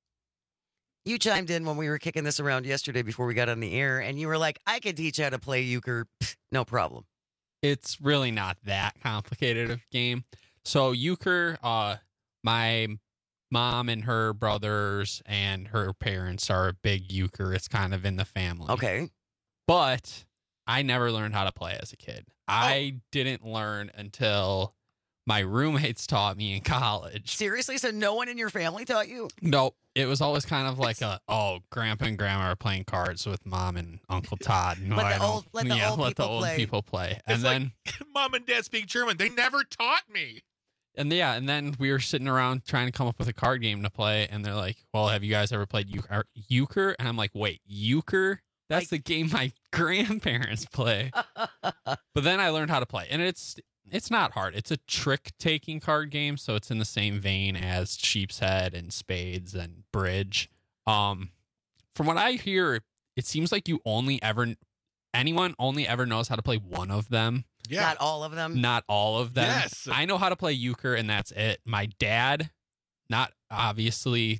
you chimed in when we were kicking this around yesterday before we got on the air. And you were like, I could teach you how to play euchre. Pfft, no problem. It's really not that complicated of a game. So euchre, uh, my mom and her brothers and her parents are a big euchre. It's kind of in the family. Okay. But I never learned how to play as a kid. Oh. I didn't learn until my roommates taught me in college. Seriously? So no one in your family taught you? Nope. It was always kind of like a, oh, grandpa and grandma are playing cards with mom and Uncle Todd. No, let I the don't. old, let the yeah, old let people the old play. people play. And It's then like, mom and dad speak German. They never taught me. And yeah, and then we were sitting around trying to come up with a card game to play, and they're like, well, have you guys ever played euchre? euchre? And I'm like, wait, euchre? That's like, the game my grandparents play. But then I learned how to play, and it's it's not hard. It's a trick-taking card game, so it's in the same vein as Sheep's Head and Spades and Bridge. Um, from what I hear, it seems like you only ever, anyone only ever knows how to play one of them. Yeah. Not all of them? Not all of them. Yes. I know how to play euchre, and that's it. My dad, not obviously,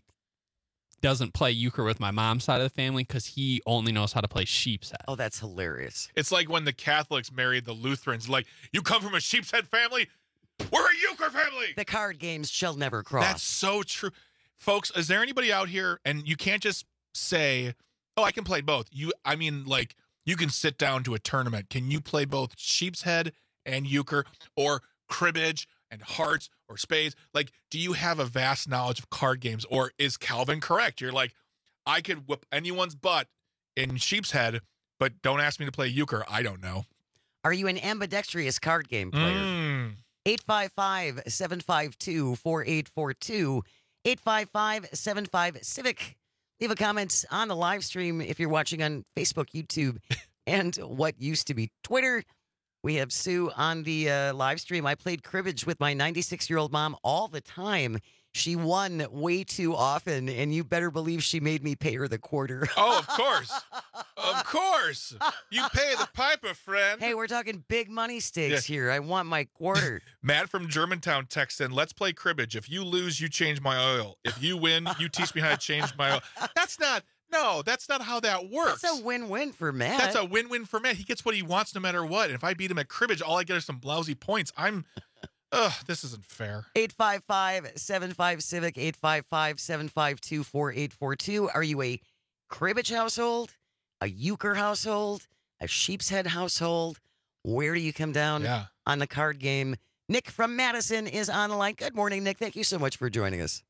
doesn't play euchre with my mom's side of the family because he only knows how to play Sheep's Head. Oh, that's hilarious. It's like when the Catholics married the Lutherans. Like, you come from a sheep's head family? We're a euchre family! The card games shall never cross. That's so true. Folks, is there anybody out here, and you can't just say, oh, I can play both. You, I mean, like, you can sit down to a tournament. Can you play both sheep's head and euchre, or cribbage and hearts or spades? Like, do you have a vast knowledge of card games, or is Calvin correct? You're like, I could whip anyone's butt in sheep's head, but don't ask me to play euchre. I don't know. Are you an ambidextrous card game player? Mm. eight five five, seven five two, four eight four two, eight five five, seven five, Civic. Leave a comment on the live stream if you're watching on Facebook, YouTube, and what used to be Twitter. We have Sue on the uh, live stream. I played cribbage with my ninety-six-year-old mom all the time. She won way too often, and you better believe she made me pay her the quarter. Oh, of course. Of course. You pay the piper, friend. Hey, we're talking big money stakes yeah. here. I want my quarter. Matt from Germantown texts in, let's play cribbage. If you lose, you change my oil. If you win, you teach me how to change my oil. That's not, no, that's not how that works. That's a win-win for Matt. That's a win-win for Matt. He gets what he wants no matter what. And if I beat him at cribbage, all I get are some lousy points. I'm... Ugh, this isn't fair. eight five five, seven five, Civic, eight five five, seven five two, four eight four two. Are you a cribbage household, a euchre household, a sheep's head household? Where do you come down yeah. on the card game? Nick from Madison is on the line. Good morning, Nick. Thank you so much for joining us.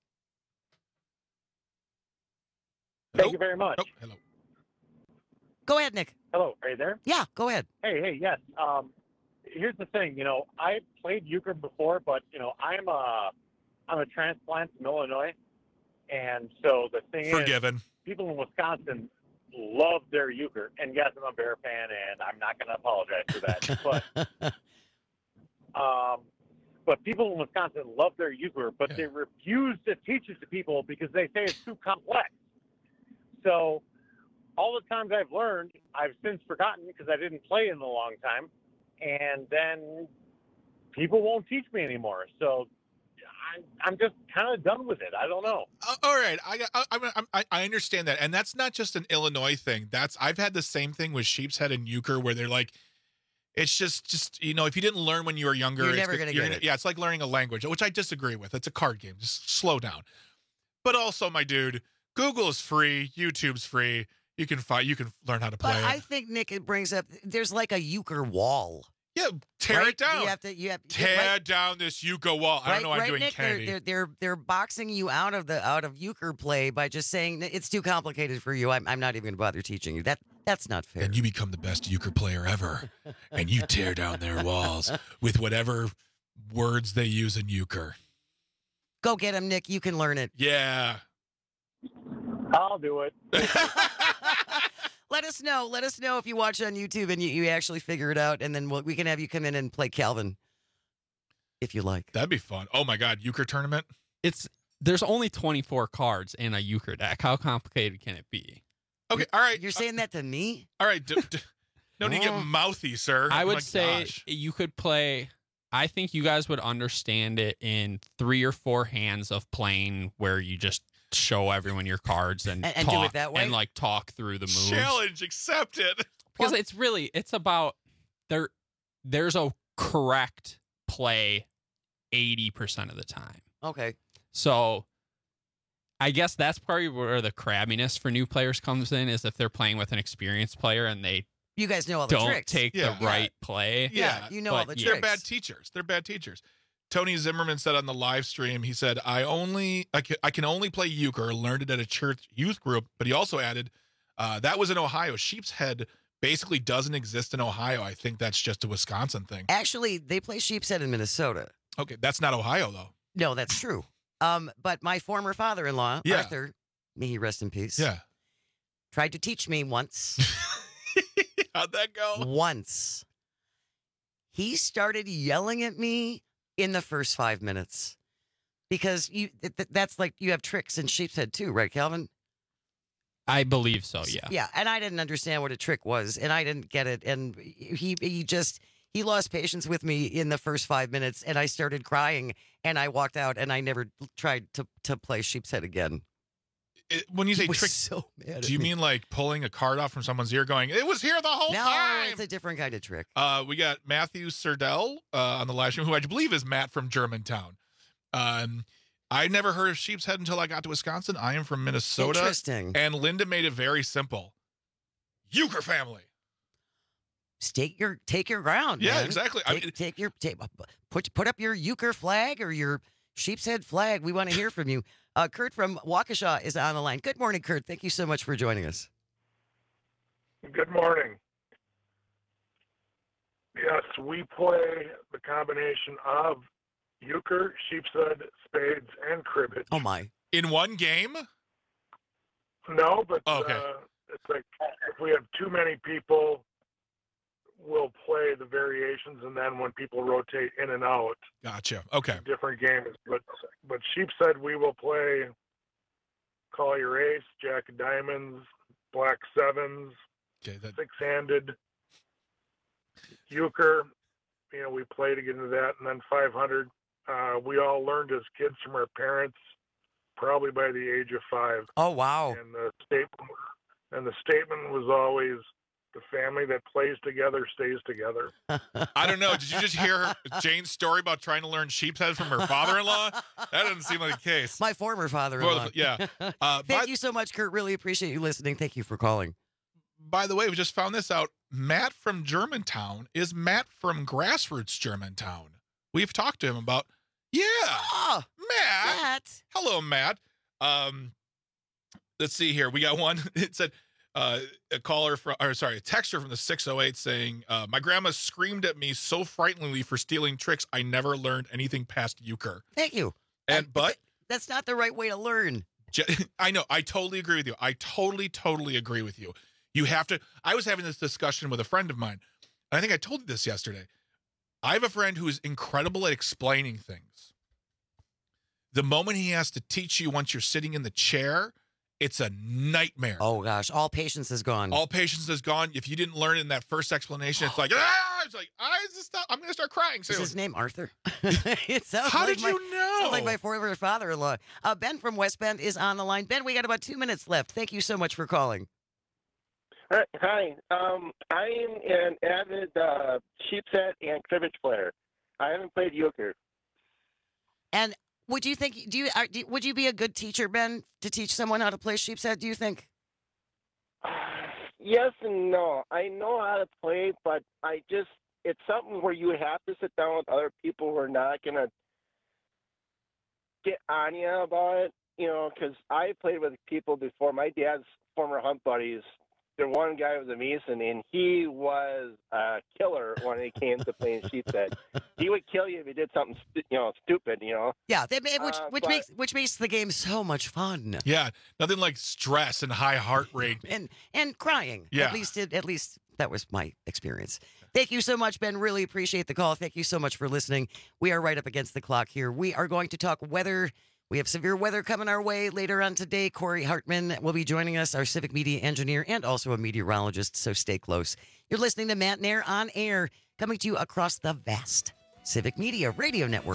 Thank hello? you very much. Oh, hello. Go ahead, Nick. Hello. Are you there? Yeah, go ahead. Hey, hey, yes. Um, here's the thing, you know, I played euchre before, but, you know, I'm a, I'm a transplant from Illinois. And so the thing Forgiven. is, people in Wisconsin love their euchre. And yes, I'm a Bear fan, and I'm not going to apologize for that. but, um, but people in Wisconsin love their euchre, but yeah. they refuse to teach it to people because they say it's too complex. So all the times I've learned, I've since forgotten because I didn't play in a long time. And then people won't teach me anymore. So I, I'm just kind of done with it. I don't know. Uh, all right. I, I, I, I understand that. And that's not just an Illinois thing. That's I've had the same thing with sheep's head and euchre where they're like, it's just, just you know, if you didn't learn when you were younger. You're never going to get gonna, it. Yeah, it's like learning a language, which I disagree with. It's a card game. Just slow down. But also, my dude, Google is free. YouTube's free. You can find, you can learn how to play but it. I think, Nick, it brings up, there's like a euchre wall. Yeah, tear right? it down. You have to, you have, tear right? down this euchre wall. I right, don't know why right, I'm doing Nick, Kennedy. They're, they're, they're, they're boxing you out of the out of euchre play by just saying it's too complicated for you. I'm, I'm not even going to bother teaching you. That That's not fair. And you become the best euchre player ever. And you tear down their walls with whatever words they use in euchre. Go get him, Nick. You can learn it. Yeah. I'll do it. Let us know. Let us know if you watch on YouTube and you, you actually figure it out, and then we'll, we can have you come in and play Calvin, if you like. That'd be fun. Oh, my God. Euchre tournament? It's There's only twenty-four cards in a euchre deck. How complicated can it be? Okay, all right. You're saying that to me? All right. D- d- no need to get mouthy, sir. I Oh would my say gosh. you could play... I think you guys would understand it in three or four hands of playing where you just show everyone your cards and, And- and talk do it that way? and like talk through the moves. Challenge accepted. Because it's really it's about there there's a correct play eighty percent of the time. Okay. So I guess that's probably where the crabbiness for new players comes in, is if they're playing with an experienced player and they You guys know all the don't tricks. take Yeah. the right play. Yeah, you know but all the yeah. They're tricks. bad teachers. They're bad teachers. Tony Zimmerman said on the live stream, he said, I only, I can, I can only play euchre, learned it at a church youth group, but he also added, uh, that was in Ohio. Sheep's head basically doesn't exist in Ohio. I think that's just a Wisconsin thing. Actually, they play sheep's head in Minnesota. Okay, that's not Ohio, though. No, that's true. Um, but my former father-in-law, Yeah. Arthur, may he rest in peace, Yeah. tried to teach me once. How'd that go? Once. he started yelling at me in the first five minutes because you th- that's like you have tricks in Sheepshead too, right, Calvin? I believe so, yeah. Yeah, and I didn't understand what a trick was, and I didn't get it, and he he just he lost patience with me in the first five minutes, and I started crying, and I walked out, and I never tried to to play Sheepshead again. It, when you say He was trick, so mad at do you me. mean like pulling a card off from someone's ear, going, "It was here the whole No, time"? it's a different kind of trick. Uh, we got Matthew Serdell uh, on the live stream, who I believe is Matt from Germantown. Um, I never heard of Sheepshead until I got to Wisconsin. I am from Minnesota. Interesting. And Linda made it very simple. Euchre family. Take your take your ground. Yeah, man. exactly. I Take, mean- take your take, put put up your euchre flag or your Sheepshead flag. We want to hear from you. Uh, Kurt from Waukesha is on the line. Good morning, Kurt. Thank you so much for joining us. Good morning. Yes, we play the combination of euchre, sheepshead, spades, and cribbage. Oh my! In one game? No, but Oh, okay. uh, it's like if we have too many people, we'll play the variations, and then when people rotate in and out, Gotcha. Okay. different games. But but sheepshead, we will play call your ace, jack of diamonds, black sevens, Okay, that, six-handed. Euchre, you know, we play to get into that, and then five hundred. Uh, we all learned as kids from our parents, probably by the age of five. Oh wow! And the statement, and the statement was always, "The family that plays together stays together." I don't know. Did you just hear her, Jane's story about trying to learn Sheepshead from her father-in-law? That doesn't seem like the case. My former father-in-law. Well, yeah. Uh, Thank by, you so much, Kurt. Really appreciate you listening. Thank you for calling. by the way, we just found this out. Matt from Germantown is Matt from Grassroots Germantown. We've talked to him about, yeah, Oh, Matt. Matt. Hello, Matt. Um, let's see here. We got one. It said uh, a caller from, or sorry, a texter from the six oh eight saying, uh, "My grandma screamed at me so frighteningly for stealing tricks. I never learned anything past euchre." Thank you. And but That's not the right way to learn. Je- I know. I totally agree with you. I totally, totally agree with you. You have to. I was having this discussion with a friend of mine. And I think I told you this yesterday. I have a friend who is incredible at explaining things. The moment he has to teach you once you're sitting in the chair, it's a nightmare. Oh gosh, all patience is gone. All patience is gone. If you didn't learn it in that first explanation, it's like, ah! It's like, I just stop. I'm going to start crying soon. Is his name Arthur? It sounds How like did my, you know? Sounds like my former father-in-law. Uh, Ben from West Bend is on the line. Ben, we got about two minutes left. Thank you so much for calling. Hi, hi. Um, I am an avid uh, sheepshead and cribbage player. I haven't played euchre. And would you think? Do you, are, do, would you be a good teacher, Ben, to teach someone how to play sheepshead? Do you think? Yes and no. I know how to play, but I just, it's something where you have to sit down with other people who are not going to get on you about it, you know, because I played with people before. My dad's former hunt buddies, the one guy was a Mason, and he was a killer when it came to playing sheepshead. He would kill you if you did something, stu- you know, stupid, you know. Yeah, they, which Uh, which but- makes which makes the game so much fun. Yeah, nothing like stress and high heart rate. and and crying. Yeah. At least it, at least that was my experience. Thank you so much, Ben. Really appreciate the call. Thank you so much for listening. We are right up against the clock here. We are going to talk weather. We have severe weather coming our way later on today. Corey Hartman will be joining us, our civic media engineer and also a meteorologist, so stay close. You're listening to Matt Nair on air, coming to you across the vast Civic Media Radio Network.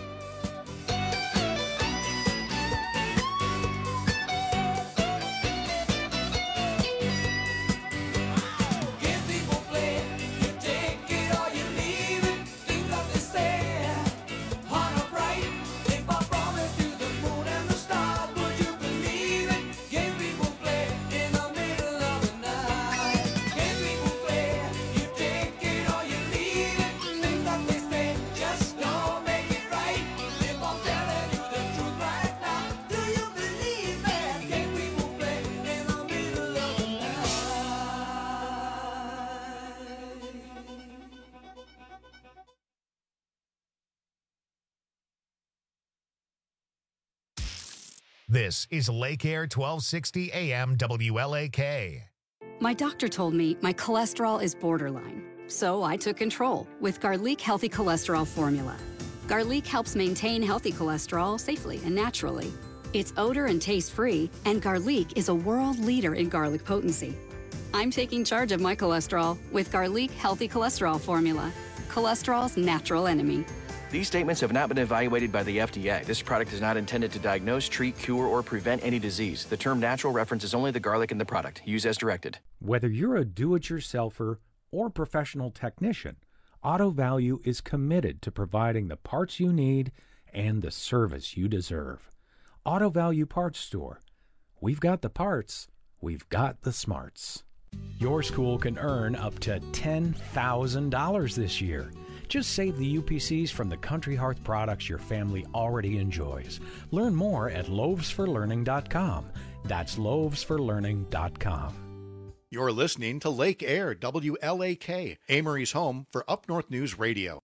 This is Lake Air twelve sixty A M W L A K. My doctor told me my cholesterol is borderline, So I took control with Garlic Healthy Cholesterol Formula. Garlic helps maintain healthy cholesterol safely and naturally. It's odor and taste-free, and Garlic is a world leader in garlic potency. I'm taking charge of my cholesterol with Garlic Healthy Cholesterol Formula, cholesterol's natural enemy. These statements have not been evaluated by the F D A. This product is not intended to diagnose, treat, cure, or prevent any disease. The term natural references only the garlic in the product. Use as directed. Whether you're a do-it-yourselfer or professional technician, Auto Value is committed to providing the parts you need and the service you deserve. Auto Value Parts Store. We've got the parts. We've got the smarts. Your school can earn up to ten thousand dollars this year. Just save the U P Cs from the Country Hearth products your family already enjoys. Learn more at loaves for learning dot com. That's loaves for learning dot com. You're listening to Lake Air, W L A K, Amory's home for Up North News Radio.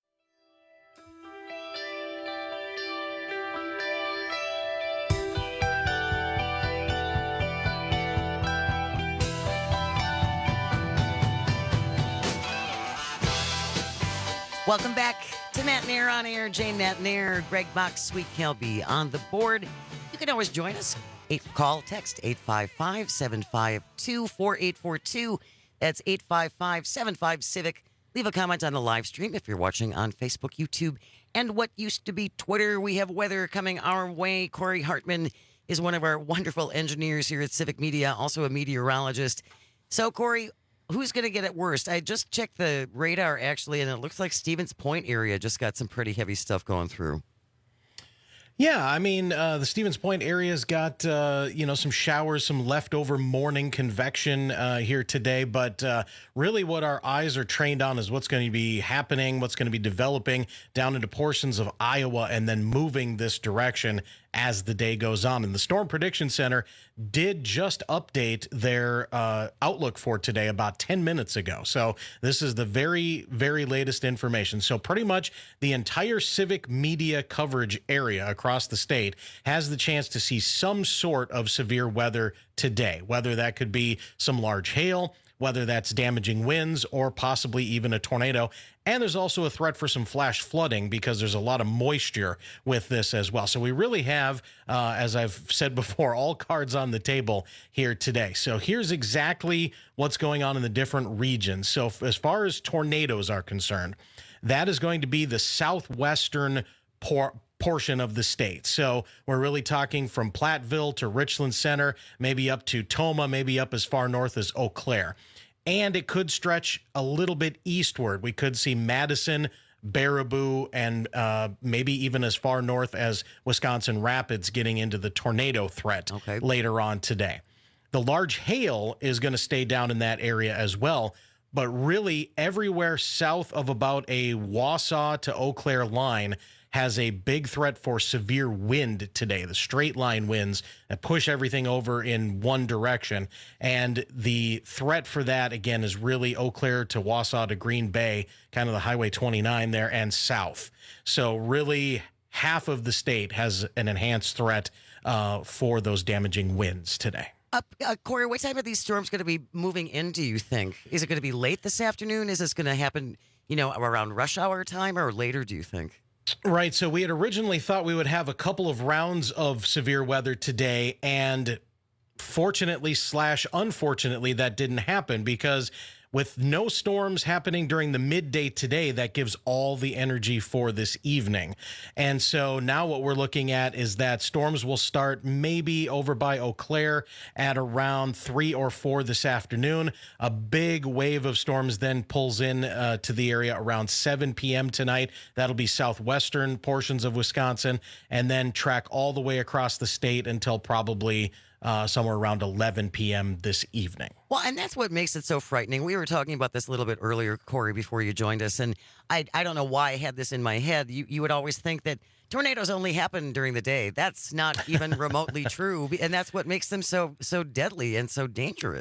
Welcome back to Matt Nair on Air. Jane Matt Nair, Greg Bach, Sweet Kelby on the board. You can always join us. Eight, call, text eight five five, seven five two, four eight four two. That's eight five five, seven five, Civic. Leave a comment on the live stream if you're watching on Facebook, YouTube, and what used to be Twitter. We have weather coming our way. Corey Hartman is one of our wonderful engineers here at Civic Media, also a meteorologist. So, Corey, who's going to get it worst? I just checked the radar, actually, and it looks like Stevens Point area just got some pretty heavy stuff going through. Yeah, I mean, uh, the Stevens Point area's got, uh, you know, some showers, some leftover morning convection uh, here today. But uh, really what our eyes are trained on is what's going to be happening, what's going to be developing down into portions of Iowa and then moving this direction as the day goes on. And the Storm Prediction Center did just update their uh, outlook for today about ten minutes ago. So this is the very, very latest information. So pretty much the entire Civic Media coverage area across the state has the chance to see some sort of severe weather today, whether that could be some large hail, whether that's damaging winds, or possibly even a tornado. And there's also a threat for some flash flooding because there's a lot of moisture with this as well. So we really have, uh, as I've said before, all cards on the table here today. So here's exactly what's going on in the different regions. So as far as tornadoes are concerned, that is going to be the southwestern por- portion of the state. So we're really talking from Platteville to Richland Center, maybe up to Toma, maybe up as far north as Eau Claire. And it could stretch a little bit eastward. We could see Madison, Baraboo, and uh, maybe even as far north as Wisconsin Rapids getting into the tornado threat okay. later on today. The large hail is going to stay down in that area as well, but really everywhere south of about a Wausau to Eau Claire line has a big threat for severe wind today, the straight line winds that push everything over in one direction. And the threat for that, again, is really Eau Claire to Wausau to Green Bay, kind of the Highway twenty-nine there, and south. So really half of the state has an enhanced threat uh, for those damaging winds today. Uh, uh, Corey, what time are these storms going to be moving in, do you think? Is it going to be late this afternoon? Is this going to happen, you know, around rush hour time or later, do you think? Right. So we had originally thought we would have a couple of rounds of severe weather today, and fortunately slash unfortunately that didn't happen because with no storms happening during the midday today, that gives all the energy for this evening. And so now what we're looking at is that storms will start maybe over by Eau Claire at around three or four this afternoon. A big wave of storms then pulls in uh, to the area around seven p.m. tonight. That'll be southwestern portions of Wisconsin, and then track all the way across the state until probably Uh, somewhere around eleven p.m. this evening. Well, and that's what makes it so frightening. We were talking about this a little bit earlier, Corey, before you joined us, and I I don't know why I had this in my head. You you would always think that tornadoes only happen during the day. That's not even remotely true, and that's what makes them so so deadly and so dangerous.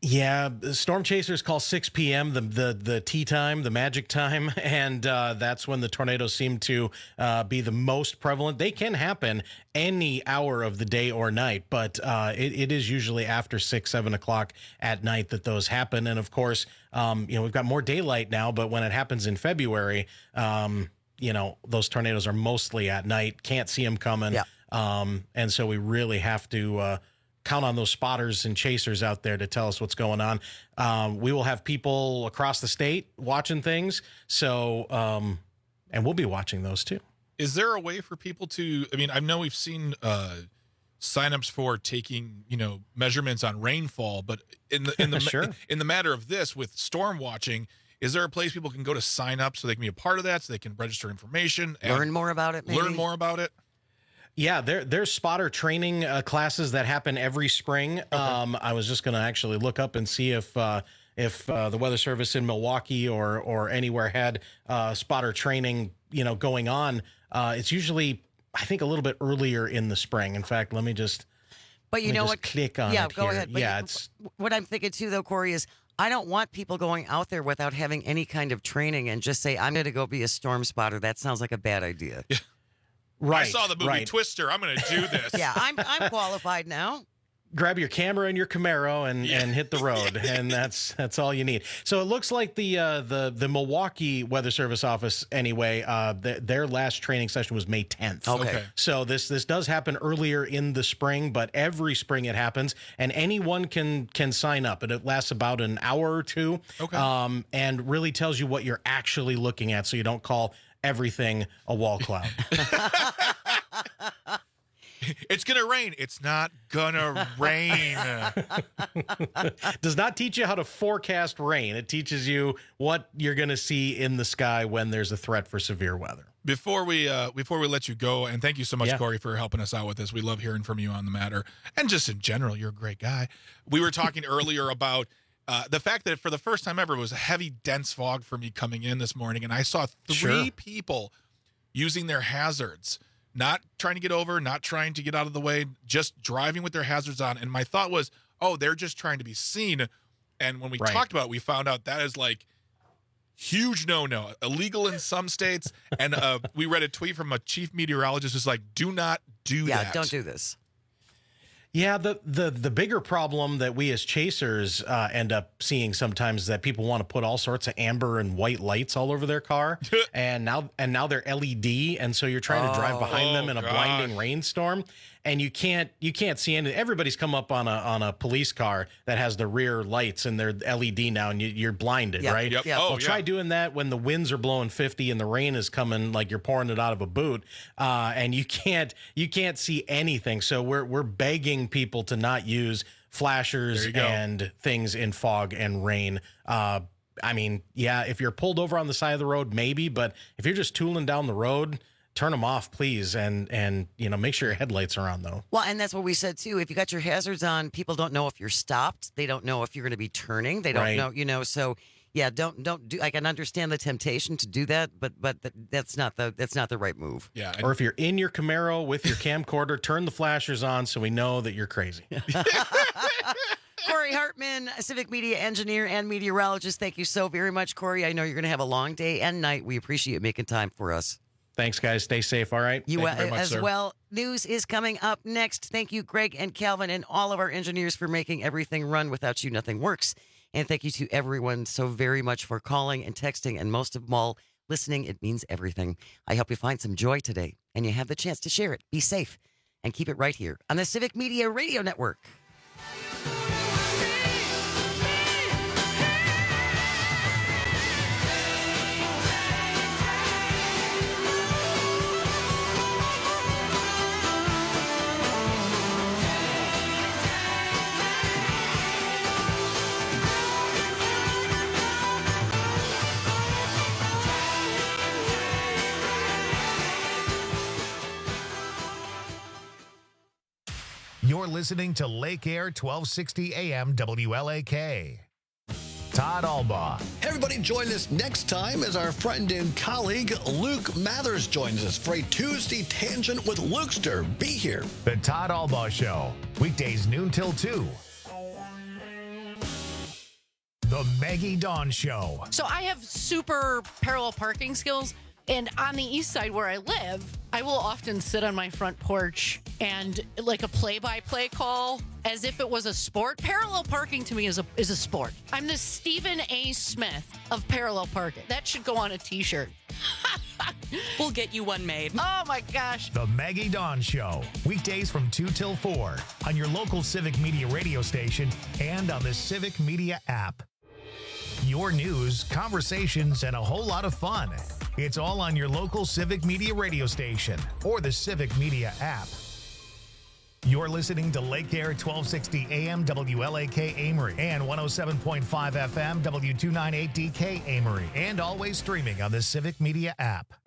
Yeah, storm chasers call six p.m. the the the tea time, the magic time, and uh, that's when the tornadoes seem to uh, be the most prevalent. They can happen any hour of the day or night, but uh, it, it is usually after six, seven o'clock at night that those happen. And of course, um, you know, we've got more daylight now, but when it happens in February, um, you know, those tornadoes are mostly at night. Can't see them coming, yeah. um, and so we really have to. Uh, count on those spotters and chasers out there to tell us what's going on. Um, we will have people across the state watching things. So, um, and we'll be watching those too. Is there a way for people to, I mean, I know we've seen uh, signups for taking, you know, measurements on rainfall, but in the, in the, sure. in the matter of this with storm watching, is there a place people can go to sign up so they can be a part of that, so they can register information? And learn more about it, maybe? Learn more about it? Yeah, there there's spotter training uh, classes that happen every spring. Okay. Um, I was just going to actually look up and see if uh, if uh, the Weather Service in Milwaukee or or anywhere had uh, spotter training, you know, going on. Uh, it's usually, I think, a little bit earlier in the spring. In fact, let me just. But you know what? Click on yeah, it. go here. ahead. But yeah, you, it's. What I'm thinking too, though, Corey, is I don't want people going out there without having any kind of training and just say, I'm going to go be a storm spotter. That sounds like a bad idea. Yeah. Right, I saw the movie right. Twister. I'm going to do this. Yeah, I'm I'm qualified now. Grab your camera and your Camaro and, Yeah. and hit the road, and that's that's all you need. So it looks like the uh, the the Milwaukee Weather Service office, anyway, uh, th- their last training session was May tenth. Okay. Okay. So this this does happen earlier in the spring, but every spring it happens, and anyone can can sign up, and it lasts about an hour or two. Okay. Um, and really tells you what you're actually looking at, so you don't call everything a wall cloud. It's going to rain. It's not going to rain. Does not teach you how to forecast rain. It teaches you what you're going to see in the sky when there's a threat for severe weather. Before we uh, before we let you go, and thank you so much, Yeah. Corey, for helping us out with this. We love hearing from you on the matter, and just in general, you're a great guy. We were talking earlier about uh, the fact that for the first time ever, it was a heavy, dense fog for me coming in this morning, and I saw three Sure. people using their hazards. Not trying to get over, not trying to get out of the way, just driving with their hazards on. And my thought was, oh, they're just trying to be seen. And when we Right. talked about it, we found out that is like huge no-no, illegal in some states. And uh, we read a tweet from a chief meteorologist who's like, do not do Yeah, that. don't do this. Yeah, the the the bigger problem that we as chasers uh, end up seeing sometimes is that people want to put all sorts of amber and white lights all over their car, and now and now they're L E D, and so you're trying to drive behind Oh, them in a gosh. blinding rainstorm, and you can't you can't see any. Everybody's come up on a on a police car that has the rear lights and they're L E D now, and you, you're blinded, Yep, right? Yep. yep. Oh, Well, try yeah. doing that when the winds are blowing fifty and the rain is coming like you're pouring it out of a boot, uh, and you can't you can't see anything. So we're we're begging people to not use flashers There you go. and things in fog and rain. Uh, I mean, yeah, if you're pulled over on the side of the road, maybe, but if you're just tooling down the road, turn them off, please, and and you know make sure your headlights are on though. Well, and that's what we said too. If you got your hazards on, people don't know if you're stopped. They don't know if you're going to be turning. They don't Right. know, you know. So yeah, don't don't do. I can understand the temptation to do that, but but th- that's not the that's not the right move. Yeah. Or if you're in your Camaro with your camcorder, turn the flashers on so we know that you're crazy. Corey Hartman, a civic media engineer and meteorologist. Thank you so very much, Corey. I know you're going to have a long day and night. We appreciate you making time for us. Thanks, guys. Stay safe. All right. You, Thank you uh, very much, as sir. well. News is coming up next. Thank you, Greg and Calvin, and all of our engineers for making everything run. Without you, nothing works. And thank you to everyone so very much for calling and texting, and most of all, listening. It means everything. I hope you find some joy today, and you have the chance to share it. Be safe, and keep it right here on the Civic Media Radio Network. You're listening to Lake Air twelve sixty A M W L A K. Todd Albaugh. Everybody join us next time as our friend and colleague Luke Mathers joins us for a Tuesday Tangent with Lukester. Be here. The Todd Albaugh Show. Weekdays noon till two. The Maggie Dawn Show. So I have super parallel parking skills. And on the east side where I live, I will often sit on my front porch and like a play-by-play call as if it was a sport. Parallel parking to me is a is a sport. I'm the Stephen A. Smith of parallel parking. That should go on a T-shirt. We'll get you one made. Oh my gosh. The Maggie Dawn Show. Weekdays from two till four on your local Civic Media radio station and on the Civic Media app. Your news, conversations, and a whole lot of fun. It's all on your local Civic Media radio station or the Civic Media app. You're listening to Lake Air twelve sixty A M W L A K Amory and one oh seven point five F M W two ninety-eight D K Amory, and always streaming on the Civic Media app.